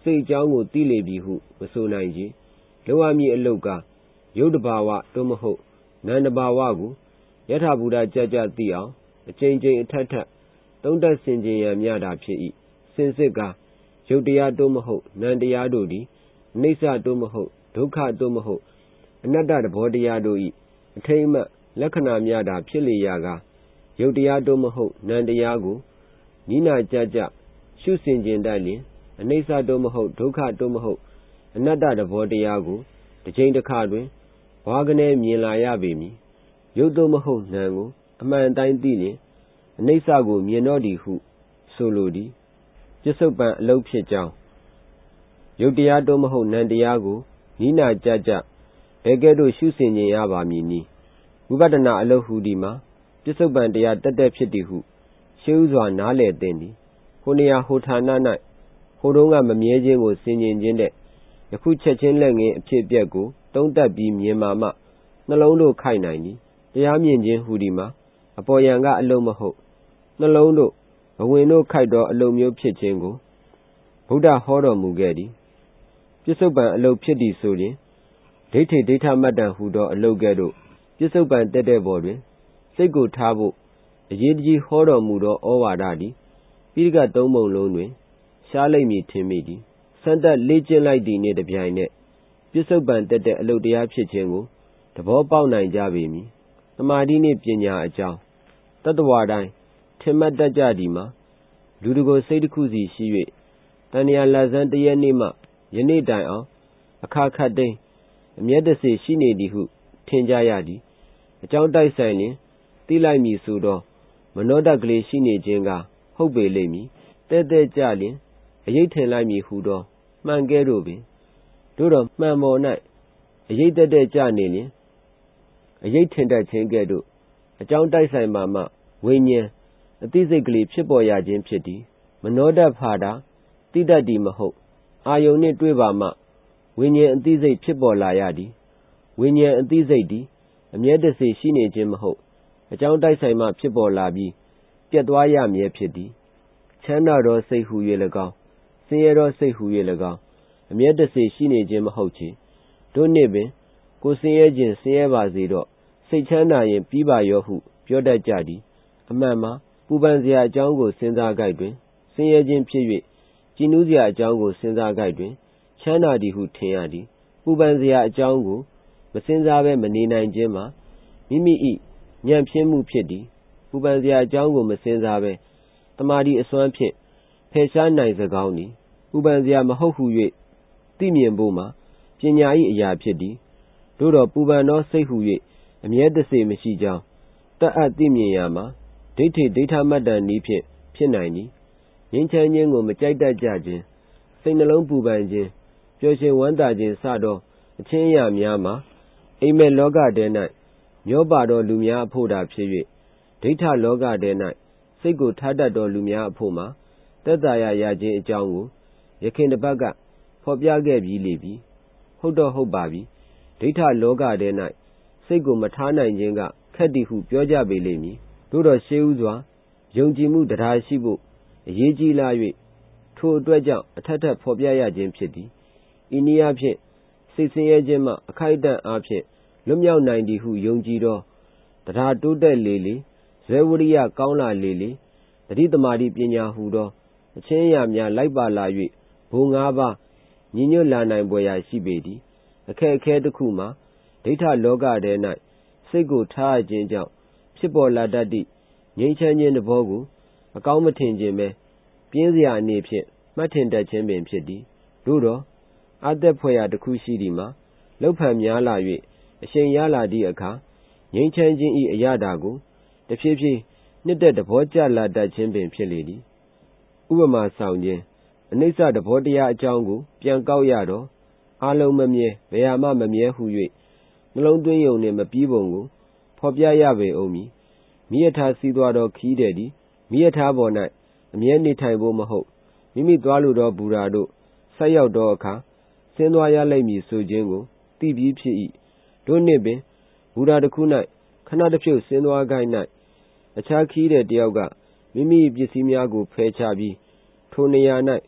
စိတ်အကြောင်းကိုသိလေပြီဟုမဆိုနိုင်ကြ။လုပ်ရမည့်အလုပ်ကရုပ်တဘာဝသို့မဟုတ်နာမ်တဘာဝကိုယထာဘူတကြကြသိအောင်အကြိမ်ကြိမ်အထက်ထက်သုံးသပ်ဆင်ခြင်ရန်မျှတာဖြစ်၏။စင်စစ်ကားရုပ်တရားသို့မဟုတ်နာမ်တရားတို့သည်အနိစ္စသို့မဟုတ်ဒုက္ခသို့မဟုတ်အနတ္တသဘောတရားတို့၏အထိမ်းအမှတ်လက္ခဏာများတာဖြစ်လေရာကရုပ်တရားသို့မဟုတ်နာမ်တရားကိုနိနာကြကြရှုဆင်ခြင်တတ်လျင်အနိစ္စသို့မဟုတ်ဒုက္ခသို့မဟုတ်အနတ္တသဘောတရားကိုတစ်ချိန်တစ်ခါတွင်ဘွားကနေမြင်လာရပေမည်။ရုပ်သို့မဟုတ်နာမ်ကိုအမှန်အတိုင်းသိလျင်အနိစ္စကိုမြင်တော့သည်ဟုဆိုလိုသည်။ပစ္စုပန်အလုပ်ဖြစ်ကြောင်းရုပ်တရားသို့မဟုတ်နာမ်တရားကိုနိနာကြကြဘယ်ကဲ့သို့ရှုဆင်ခြင်ရပါမည်နည်း။ဝိပဿနာအလုပ်ဟူသည်မှာပစ္စုပန်တရားတက်တက်ဖြစ်သည်ဟုရှေးဥစွာနားလည်သင့်သည်။ဟိုနေရာဟိုဌာန၌ဟိုတုန်းကမမြဲခြင်းကိုဆင်ခြင်ခြင်းတဲ့ယခုချက်ချင်းလက်ငင်းအဖြစ်အပျက်ကိုသုံးသပ်ပြီးမြင်မာမှနှလုံးတို့ခိုက်နိုင်သည်။တရားမြင်ခြင်းဟူသည်မှာအပေါ်ယံကအလုံးမဟုတ်နှလုံးတို့ဘဝင်တို့ခိုက်သောအလုံးမျိုးဖြစ်ခြင်းကိုဗုဒ္ဓဟောတော်မူခဲ့သည်။ပစ္စုပန်အလုပ်ဖြစ်သည်ဆိုရင်ဒိဋ္ဌိဒိဋ္ဌမတ္တဟူသောအလုပ်ကဲ့သို့ပစ္စုပန်တက်တဲ့ပေါ်တွင်စိတ်ကိုထားဖို့အရေးတကြီးဟောတော်မူသောဩဝါဒသည်ပိဋကသုံးပုံလုံးတွင်ရှားလိမ့်မည်ထင်မိသည်။စမ်းသပ်လေ့ကျင့်လိုက်သည်နှင့်တပြိုင်နက်ပစ္စုပန်တက်တဲ့အလုပ်တရားဖြစ်ခြင်းကိုသဘောပေါက်နိုင်ကြပေမည်။သမာဓိနှင့်ပညာအကြောင်းတတ္တဝါတိုင်းထင်မှတ်တတ်ကြသည်မှာလူတကိုယ်စိတ်တစ်ခုစီရှိ၍တဏှာလဆန်းတရက်နေ့မှယနေ့တိုင်အောင်အခါခတ်သိမ်းအမျက်တစေရှိနေသည်ဟုထင်ကြရသည်။အကြောင်းတိုက်ဆိုင်လျင်သိလိုက်မည်ဆိုသောမနောတကလေးရှိနေခြင်းကဟုတ်ပေလိမ့်မည်။တဲ့တဲ့ကြလျင်အရိပ်ထင်လိုက်မည်ဟုသောမှန်ကဲ့သို့ပင်တို့တော့မှန်ပေါ်၌အရိပ်တက်တဲ့ကြနေလျင်အရိပ်ထင်တတ်ခြင်းကဲ့သို့အကြောင်းတိုက်ဆိုင်မှမှဝိညာဉ်အသိစိတ်ကလေးဖြစ်ပေါ်ရခြင်းဖြစ်သည်။မနောတဖာတာသိတတ်သည်မဟုတ်အာယုန်နှင့်တွေ့ပါမှဝိညာဉ်အသိစိတ်ဖြစ်ပေါ်လာရသည်။ဝိညာဉ်အသိစိတ်သည်အမျက်တစေရှိနေခြင်းမဟုတ်အကြောင်းတိုက်ဆိုင်မှဖြစ်ပေါ်လာပြီးပြတ်သွားရမည်ဖြစ်သည်။ချမ်းသာသောစိတ်ဟူ၍၎င်းဆင်းရဲသောစိတ်ဟူ၍၎င်းအမျက်တစေရှိနေခြင်းမဟုတ်ချေတို့နှင့်ပင်ကိုဆင်းရဲခြင်းဆင်းရဲပါစေတော့စိတ်ချမ်းသာရင်ပြီးပါရောဟုပြောတတ်ကြသည်။အမှန်မှာပူပန်စရာအကြောင်းကိုစဉ်းစားကြိုက်တွင်ဆင်းရဲခြင်းဖြစ်၍ကြည်နူးစရာအကြောင်းကိုစဉ်းစားကြိုက်တွင်ချမ်းသာသည်ဟုထင်ရသည်။ပူပန်စရာအကြောင်းကိုမစဉ်းစားဘဲမနေနိုင်ခြင်းမှာမိမိ၏ဉာဏ်ဖြင်းမှုဖြစ်သည်။ပူပန်စရာအကြောင်းကိုမစဉ်းစားဘဲတမာတိအစွမ်းဖြင့်ဖယ်ရှားနိုင်စကောင်းသည်။ပူပန်စရာမဟုတ်ဟု၍သိမြင်ဖို့မှာပညာ၏အရာဖြစ်သည်။သို့တော့ပူပန်သောစိတ်ဟု၍အမြဲတစေမရှိကြောင်းတတ်အပ်သိမြင်ရမှာဒိဋ္ဌိဒိဋ္ဌမတ္တနည်းဖြင့်ဖြစ်နိုင်သည်။ငြိမ်းချမ်းခြင်းကိုမကြိုက်တတ်ကြခြင်းစိတ်နှလုံးပူပန်ခြင်းပျော်ရွှင်ဝမ်းသာခြင်းစသောအချင်းအရာများမှာအိမ်မက်လောကထဲ၌မျောပါသောလူများအဖို့သာဖြစ်၍ဒိဋ္ဌလောကထဲ၌စိတ်ကိုထားတတ်သောလူများအဖို့မှာသက်သာရရခြင်းအကြောင်းကိုယခင်တစ်ပတ်ကဖော်ပြခဲ့ပြီးလေပြီ။ဟုတ်တော့ဟုတ်ပါပြီ။ဒိဋ္ဌလောကထဲ၌စိတ်ကိုမထားနိုင်ခြင်းကခက်သည်ဟုပြောကြပေလိမ့်မည်။သို့တော့ရှေးဥစွာယုံကြည်မှုတရားရှိဖို့အရေးကြီးလာ၍ထိုအတွက်ကြောင့်အထက်ထပ်ဖော်ပြရခြင်းဖြစ်သည်။ဤနည်းအားဖြင့်စိတ်ဆင်းရဲခြင်းမှအခိုက်အတန့်အားဖြင့်လွတ်မြောက်နိုင်သည်ဟုယုံကြည်သောတရားတိုးတက်လေလေဇွဲဝရိယကောင်းလာလေလေတတိသမารိပညာဟူသောအချင်းအရာများလိုက်ပါလာ၍ဘုံငါးပါးညီညွတ်လာနိုင်ပွဲရာရှိပေသည်။အခက်အခဲတစ်ခုမှာဒိဋ္ဌလောကထဲ၌စိတ်ကိုထားရခြင်းကြောင့်ဖြစ်ပေါ်လာတတ်သည့်ငြိမ်းချမ်းခြင်းသဘောကိုအကောင်းမထင်ခြင်းပဲပြင်းစရာအနေဖြင့်မှတ်ထင်တတ်ခြင်းပင်ဖြစ်သည်။သို့တော့အသက်ဖွယ်ရာတစ်ခုရှိသည်မှာလောက်ဖန်များလာ၍အရှိန်ရလာသည့်အခါငြိမ်းချမ်းခြင်း၏အရသာကိုတဖြည်းဖြည်းနှစ်သက်သဘောကျလာတတ်ခြင်းပင်ဖြစ်လေသည်။ဥပမာဆောင်ခြင်းအနိစ္စသဘောတရားအကြောင်းကိုပြန်ကောက်ရတော့အာလုံးမမြဲဘယ်ဟာမှမမြဲဟု၍နှလုံးသွင်းယုံနှင့်မပြီးပုံကိုဖော်ပြရပေအောင်မည်။မိယထားစီးသွားသောခီးတဲ့သည်မိယထားပေါ်၌အမြဲနေထိုင်ဖို့မဟုတ်မိမိသွားလိုသောဘူရာတို့ဆက်ရောက်သောအခါဆင်းသွားရလိမ့်မည်ဆိုခြင်းကိုသိပြီးဖြစ်၏။တို့နှင့်ပင်ဘူရာတစ်ခု၌ခဏတစ်ဖြုတ်ဆင်းသွားခိုင်း၌အခြားခီးတဲ့တယောက်ကမိမိပစ္စည်းများကိုဖယ်ချပြီးထိုနေရာ၌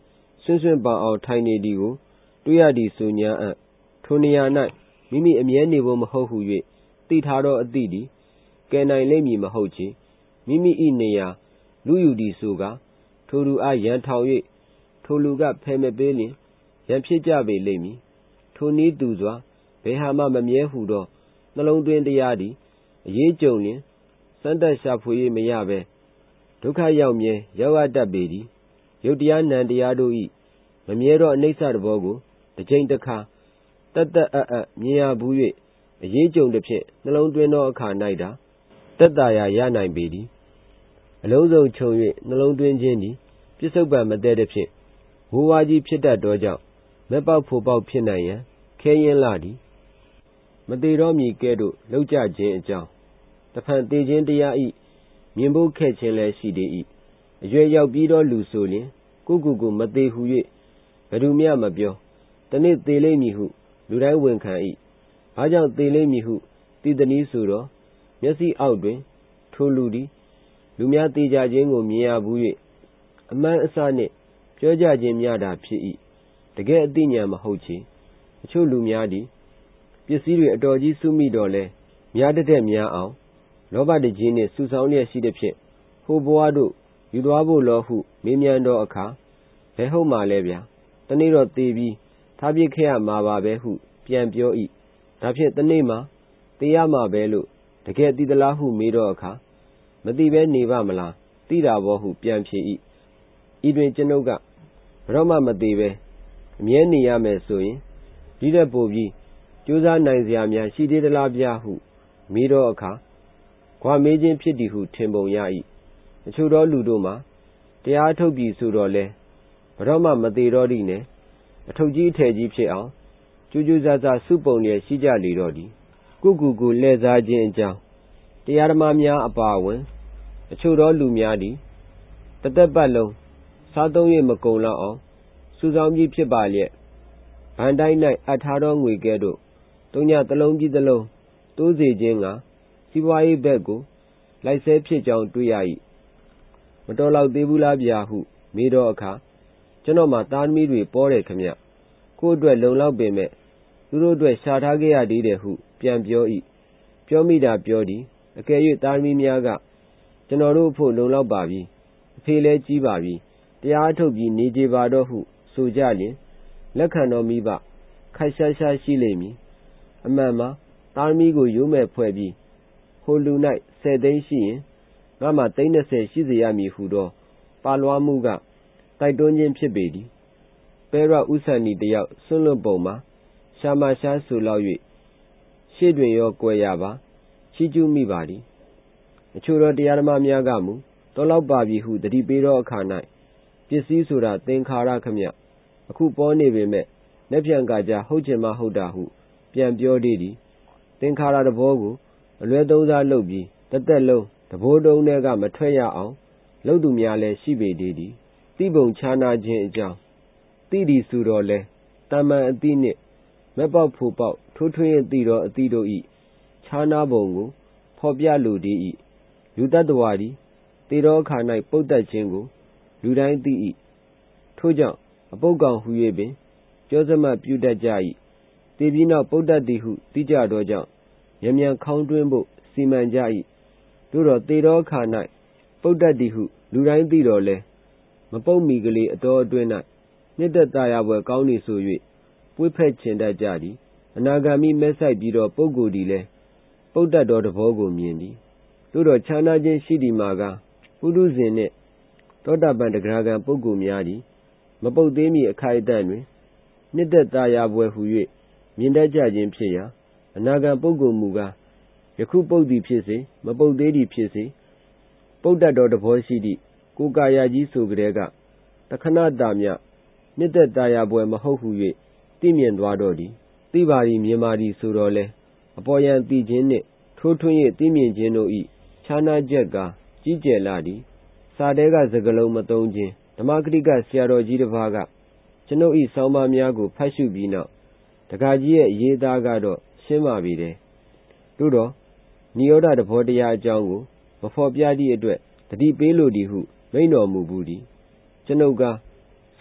စွန့်စွန့်ပါအောင်ထိုင်နေသည်ကိုတွေ့ရသည်ဆိုညာအံ့ထိုနေရာ၌မိမိအမြဲနေဖို့မဟုတ်ဟု၍သိထားသောအသည့်သည်ကယ်နိုင်လိမ့်မည်မဟုတ်ချေမိမိ၏နေရာလူယူသည်ဆိုကာထိုလူအားရန်ထောင်၍ထိုလူကဖယ်မပေးလျင်ရန်ဖြစ်ကြပေလိမ့်မည်ထိုနည်းတူစွာဘယ်ဟာမှမမြဲဟုသောနှလုံးသွင်းတရားသည်အရေးကြုံလျင်စမ်းသပ်ရှာဖွေ၍မရဘဲဒုက္ခရောက်မြဲရောက်ရတတ်ပေသည်ယုတ်တရားနံတရားတို့၏မမြဲသောအနိစ္စတဘောကိုတစ်ကြိမ်တစ်ခါတတ်တတ်အပ်အပ်မြင်ရဘူး၍အရေးကြုံတစ်ဖြင့်နှလုံးသွင်းသောအခါ၌သာသက်သာရာရနိုင်ပေသည်အလုံးစုံခြုံ၍နှလုံးသွင်းခြင်းသည်ပြစ္ဆုတ်ပံမတည့်သည်ဖြင့်ဝိုးဝါးကြီးဖြစ်တတ်သောကြောင့်မက်ပေါက်ဖို့ပေါက်ဖြစ်နိုင်ရန်ခဲယဉ်းလာသည်မသေးတော့မည်ကဲ့သို့လှုပ်ကြခြင်းအကြောင်းတဖန်သေခြင်းတရား၏မြင်ဖို့ခဲ့ခြင်းလည်းရှိသေး၏အရွယ်ရောက်ပြီးသောလူဆိုလျင်ကိုကိုကိုမသေးဟု၍ဘယ်သူမျှမပြောတနေ့သေလိမ့်မည်ဟုလူတိုင်းဝန်ခံ၏ဘာကြောင့်သေလိမ့်မည်ဟုသိသနည်းဆိုတော့မျက်စိအောက်တွင်ထိုလူသည်လူများသေကြခြင်းကိုမြင်ရဘူး၍အမှန်အစနှင့်ပြောကြခြင်းများတာဖြစ်၏တကယ်အသိဉာဏ်မဟုတ်ချေအချို့လူများသည်ပစ္စည်းတွေအတော်ကြီးစုမိတော့လဲများတတ်များအောင်လောဘတကြီးနှင့်စုဆောင်းလျက်ရှိသည်ဖြင့်ဟိုဘဝတို့ယူသွားဖို့လောဟုမေးမြန်းသောအခါဘယ်ဟုတ်မှလဲဗျာတနေ့တော့သေပြီးထားပစ်ခဲ့ရမှာပါပဲဟုပြန်ပြော၏ဒါဖြင့်တနေ့မှသေရမှာပဲလို့တကယ်သိသလားဟုမေးတော့အခါမသိပဲနေပါမလားသိတာဘောဟုပြန်ဖြေ၏ဤတွင်ကျွန်ုပ်ကဘတော့မှမသိပဲအမြဲနေရမယ်ဆိုရင်ဒီတဲ့ပို့ပြီးကြိုးစားနိုင်စရာများရှိသေးသလားဗျာဟုမေးတော့အခါခွာမေးခြင်းဖြစ်သည်ဟုထင်ပုံရ၏အချို့သောလူတို့မှာတရားထုတ်ပြီဆိုတော့လဲဘတော့မှမသေးတော့သည်နဲ့အထုပ်ကြီးအထည်ကြီးဖြစ်အောင်ကြိုးကြိုးစားစားစုပုံလျက်ရှိကြလေတော့သည်ကိုကူကူလှည့်စားခြင်းအကြောင်းတရားဓမ္မများအပါအဝင်အချို့သောလူများသည်တသက်ပတ်လုံးစားသုံး၍မကုန်လောက်အောင်စုဆောင်းပြီးဖြစ်ပါလျက်ဗန်တိုင်း၌အပ်ထားသောငွေကဲ့သို့တုံညတစ်လုံးပြီးတစ်လုံးတိုးစေခြင်းကစီးပွားရေးဘက်ကိုလိုက်ဆဲဖြစ်ကြောင်းတွေ့ရ၏မတော်လောက်သေးဘူးလားဗျာဟုမေးတော့အခါကျွန်တော်မှာသားသမီးတွေပေါ်တယ်ခမကို့အတွက်လုံလောက်ပေမဲ့သူတို့အတွက်ရှာထားခဲ့ရသေးတယ်ဟုပြန်ပြော၏ပြောမိတာပြောသည်အကယ်၍သားသမီးများကကျွန်တော်တို့အဖို့လုံလောက်ပါပြီအဖေလည်းကြီးပါပြီတရားထုတ်ပြီးနေကြပါတော့ဟုဆိုကြလျင်လက်ခံတော်မိဘခက်ရှားရှားရှိလိမ့်မည်အမှန်မှာသားသမီးကိုရိုးမဲ့ဖွဲ့ပြီးဟိုလူ၌ဆယ်သိန်းရှိရင်ငါမှသိန်းနှစ်ဆယ်ရှိစေရမည်ဟုသောပါလွားမှုကတိုက်တွန်းခြင်းဖြစ်ပေသည်ပဲရဥဆန်နီတယောက်ဆွန့်လွတ်ပုံမှာရှာမရှားဆိုလောက်၍ရှေ့တွင်ရောကွယ်ရပါချီးကျူးမိပါသည်အချို့သောတရားဓမ္မများကမူတော်လောက်ပါပြီဟုတတိပေးသောအခါ၌ပစ္စည်းဆိုတာသင်္ခါရခမအခုပေါ်နေပေမဲ့လက်ပြန်ကကြဟုတ်ချင်မှဟုတ်တာဟုပြန်ပြောသေးသည်သင်္ခါရတဘောကိုအလွဲသုံးစားလုပ်ပြီးတစ်သက်လုံးတဘိုးတုံးထဲကမထွက်ရအောင်လုပ်သူများလည်းရှိပေသေးသည်သိပုံခြားနာခြင်းအကြောင်းသိသည်ဆိုတော့လဲတမန်အသိနှင့်မက်ပေါက်ဖို့ပေါက်ထိုးထွင်းရသိသောအသိတို့၏ခြားနာပုံကိုဖော်ပြလိုသေး၏လူတ attva သည်သေသောအခါ၌ပုတ်တက်ခြင်းကိုလူတိုင်းသိ၏ထို့ကြောင့်အပုပ်ကောင်ဟူ၍ပင်ပြောစမှတ်ပြုတတ်ကြ၏သေပြီးနောက်ပုတ်တက်သည်ဟုသိကြသောကြောင့်မြန်မြန်ခေါင်းတွင်းဖို့စီမံကြ၏သို့တော့သေသောအခါ၌ပုတ်တက်သည်ဟုလူတိုင်းသိတော်လဲမပုတ်မီကလေးအတော်အတွင်း၌နှစ်သက်သာရပွဲကောင်းနေဆို၍ပွေးဖက်ချင်တတ်ကြသည်အနာဂါမိမဲဆိုင်ပြီးတော့ပုဂ္ဂိုလ်သည်လဲပုတ်တက်သောတဘောကိုမြင်သည်သို့တော့ခြားနာခြင်းရှိသည်မှာကပုထုဇဉ်နှင့်သောတာပန်တဂရဂံပုဂ္ဂိုလ်များသည်မပုတ်သေးမီအခိုက်အတန့်တွင်နှစ်သက်သာရပွဲဟူ၍မြင်တတ်ကြခြင်းဖြစ်ရာအနာဂံပုဂ္ဂိုလ်မူကားယခုပုတ်သည်ဖြစ်စေမပုတ်သေးသည်ဖြစ်စေပုတ်တတ်သောတဘောရှိသည့်ကိုယ်ကာယကြီးဆိုကြတဲ့ကတခဏတာမြနှစ်သက်သာရပွဲမဟုတ်ဟု၍သိမြင်သွားတော့သည်သိပါသည်မြင်ပါသည်ဆိုတော့လဲအပေါ်ယံသိခြင်းနှင့်ထိုးထွင်း၍သိမြင်ခြင်းတို့၏ခြားနာချက်ကကြီးကျယ်လာသည်စာတဲကစကလုံးမသုံးခြင်းဓမ္မကတိကဆရာတော်ကြီးတစ်ပါးကကျွန်ုပ်၏ဆောင်းပါးများကိုဖတ်ရှုပြီးနောက်တက္ကကြီးရဲ့အရေးသားကတော့ရှင်းပါပြီတယ်သို့တော့နိရောဓသဘောတရားအကြောင်းကိုမဖော်ပြသည့်အတွက်တတိပေးလိုသည်ဟုမိန့်တော်မူဘူးသည်ကျွန်ုပ်ကစာ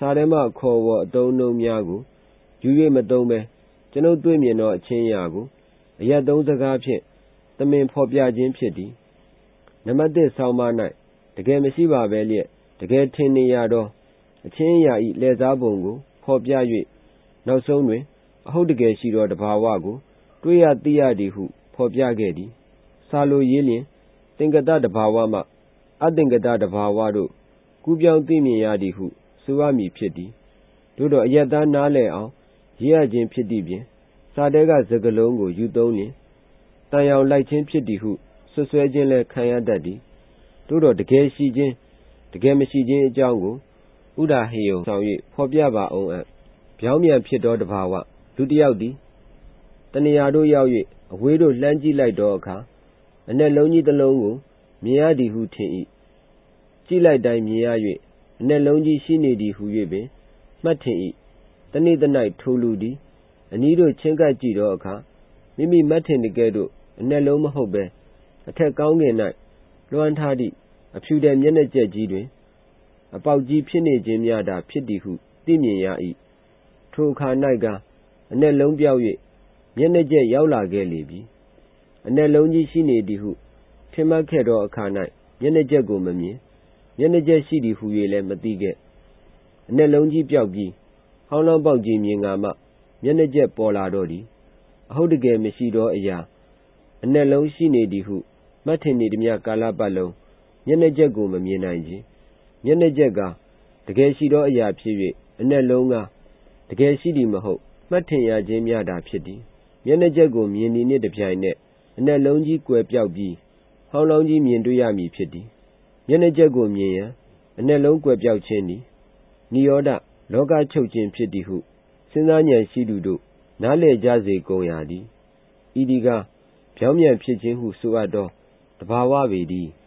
စာထဲမှခေါ်ဝေါ်အသုံးအနှုန်းများကိုယူ၍မသုံးဘဲကျွန်ုပ်တွေ့မြင်သောအချင်းအရာကိုအရပ်သုံးစကားဖြင့်သမင်ဖော်ပြခြင်းဖြစ်သည်နံပါတ်တစ်ဆောင်းပါး၌တကယ်မရှိပါဘဲလျက်တကယ်ထင်နေရသောအချင်းအရာ၏လှည့်စားပုံကိုဖော်ပြ၍နောက်ဆုံးတွင်အဟုတ်တကယ်ရှိသောတဘာဝကိုတွေ့ရသိရသည်ဟုဖော်ပြခဲ့သည်စာလိုရေးလျင်သင်္ကတတဘာဝမှအသင်္ကတတဘာဝတို့ကူးပြောင်းသိမြင်ရသည်ဟုဆိုရမည်ဖြစ်သည်သို့သောအရပ်သားနားလည်အောင်ရေးရခြင်းဖြစ်သည့်ပြင်စာထဲကစကားလုံးကိုယူသုံးလျင်တန်ရောင်လိုက်ခြင်းဖြစ်သည်ဟုဆွဆွဲခြင်းလည်းခံရတတ်သည်သို့သောတကယ်ရှိခြင်းတကယ်မရှိခြင်းအကြောင်းကိုဥဒါဟေယုံဆောင်၍ဖော်ပြပါအောင်အံ့ပြောင်းပြန်ဖြစ်သောတဘာဝလူတစ်ယောက်သည်တနေရာတို့ရောက်၍အဝေးတို့လှမ်းကြည့်လိုက်သောအခါအနက်လုံးကြီးတစ်လုံးကိုမြင်ရသည်ဟုထင်၏ကြည့်လိုက်တိုင်းမြင်ရ၍အနက်လုံးကြီးရှိနေသည်ဟု၍ပင်မှတ်ထင်၏တနေ့တစ်၌ထိုလူသည်အနီးတို့ချင်းကပ်ကြည့်သောအခါမိမိမှတ်ထင်တဲ့ကဲ့သို့အနက်လုံးမဟုတ်ဘဲအထက်ကောင်းကင်၌လွှမ်းထားသည့်အဖြူတဲ့မျက်နှာကျက်ကြီးတွင်အပေါက်ကြီးဖြစ်နေခြင်းများသာဖြစ်သည်ဟုသိမြင်ရ၏ထိုအခါ၌ကအနက်လုံးပြောက်၍မျက်နှာကျက်ရောက်လာခဲ့လေပြီအနက်လုံးကြီးရှိနေသည်ဟုထင်မှတ်ခဲ့သောအခါ၌မျက်နှာကျက်ကိုမမြင်မျက်နှာကျက်ရှိသည်ဟု၍လည်းမသိခဲ့အနက်လုံးကြီးပြောက်ပြီးဟောင်းလောင်းပေါက်ကြီးမြင်ငါမှမျက်နှာကျက်ပေါ်လာတော့သည်အဟုတ်တကယ်မရှိသောအရာအနက်လုံးရှိနေသည်ဟုမှတ်ထင်နေသည်များကာလပတ်လုံးမျက်နှာကျက်ကိုမမြင်နိုင်ခြင်းမျက်နှာကျက်ကတကယ်ရှိသောအရာဖြစ်၍အနက်လုံးကတကယ်ရှိသည်မဟုတ်မှတ်ထင်ရခြင်းများသာဖြစ်သည်မျက်နှာကျက်ကိုမြင်သည်နှင့်တပြိုင်နက်အနက်လုံးကြီးကွယ်ပြောက်ပြီးဟောင်းလောင်းကြီးမြင်တွေ့ရမည်ဖြစ်သည်မျက်နှာကျက်ကိုမြင်ရန်အနက်လုံးကွယ်ပြောက်ခြင်းသည်နိရောဓလောကချုပ်ခြင်းဖြစ်သည်ဟုစဉ်းစားဉာဏ်ရှိသူတို့နားလည်ကြစေကုန်ရာသည်ဤဒီကပြောင်းပြန်ဖြစ်ခြင်းဟုဆိုအပ်သောတဘာဝပေသည်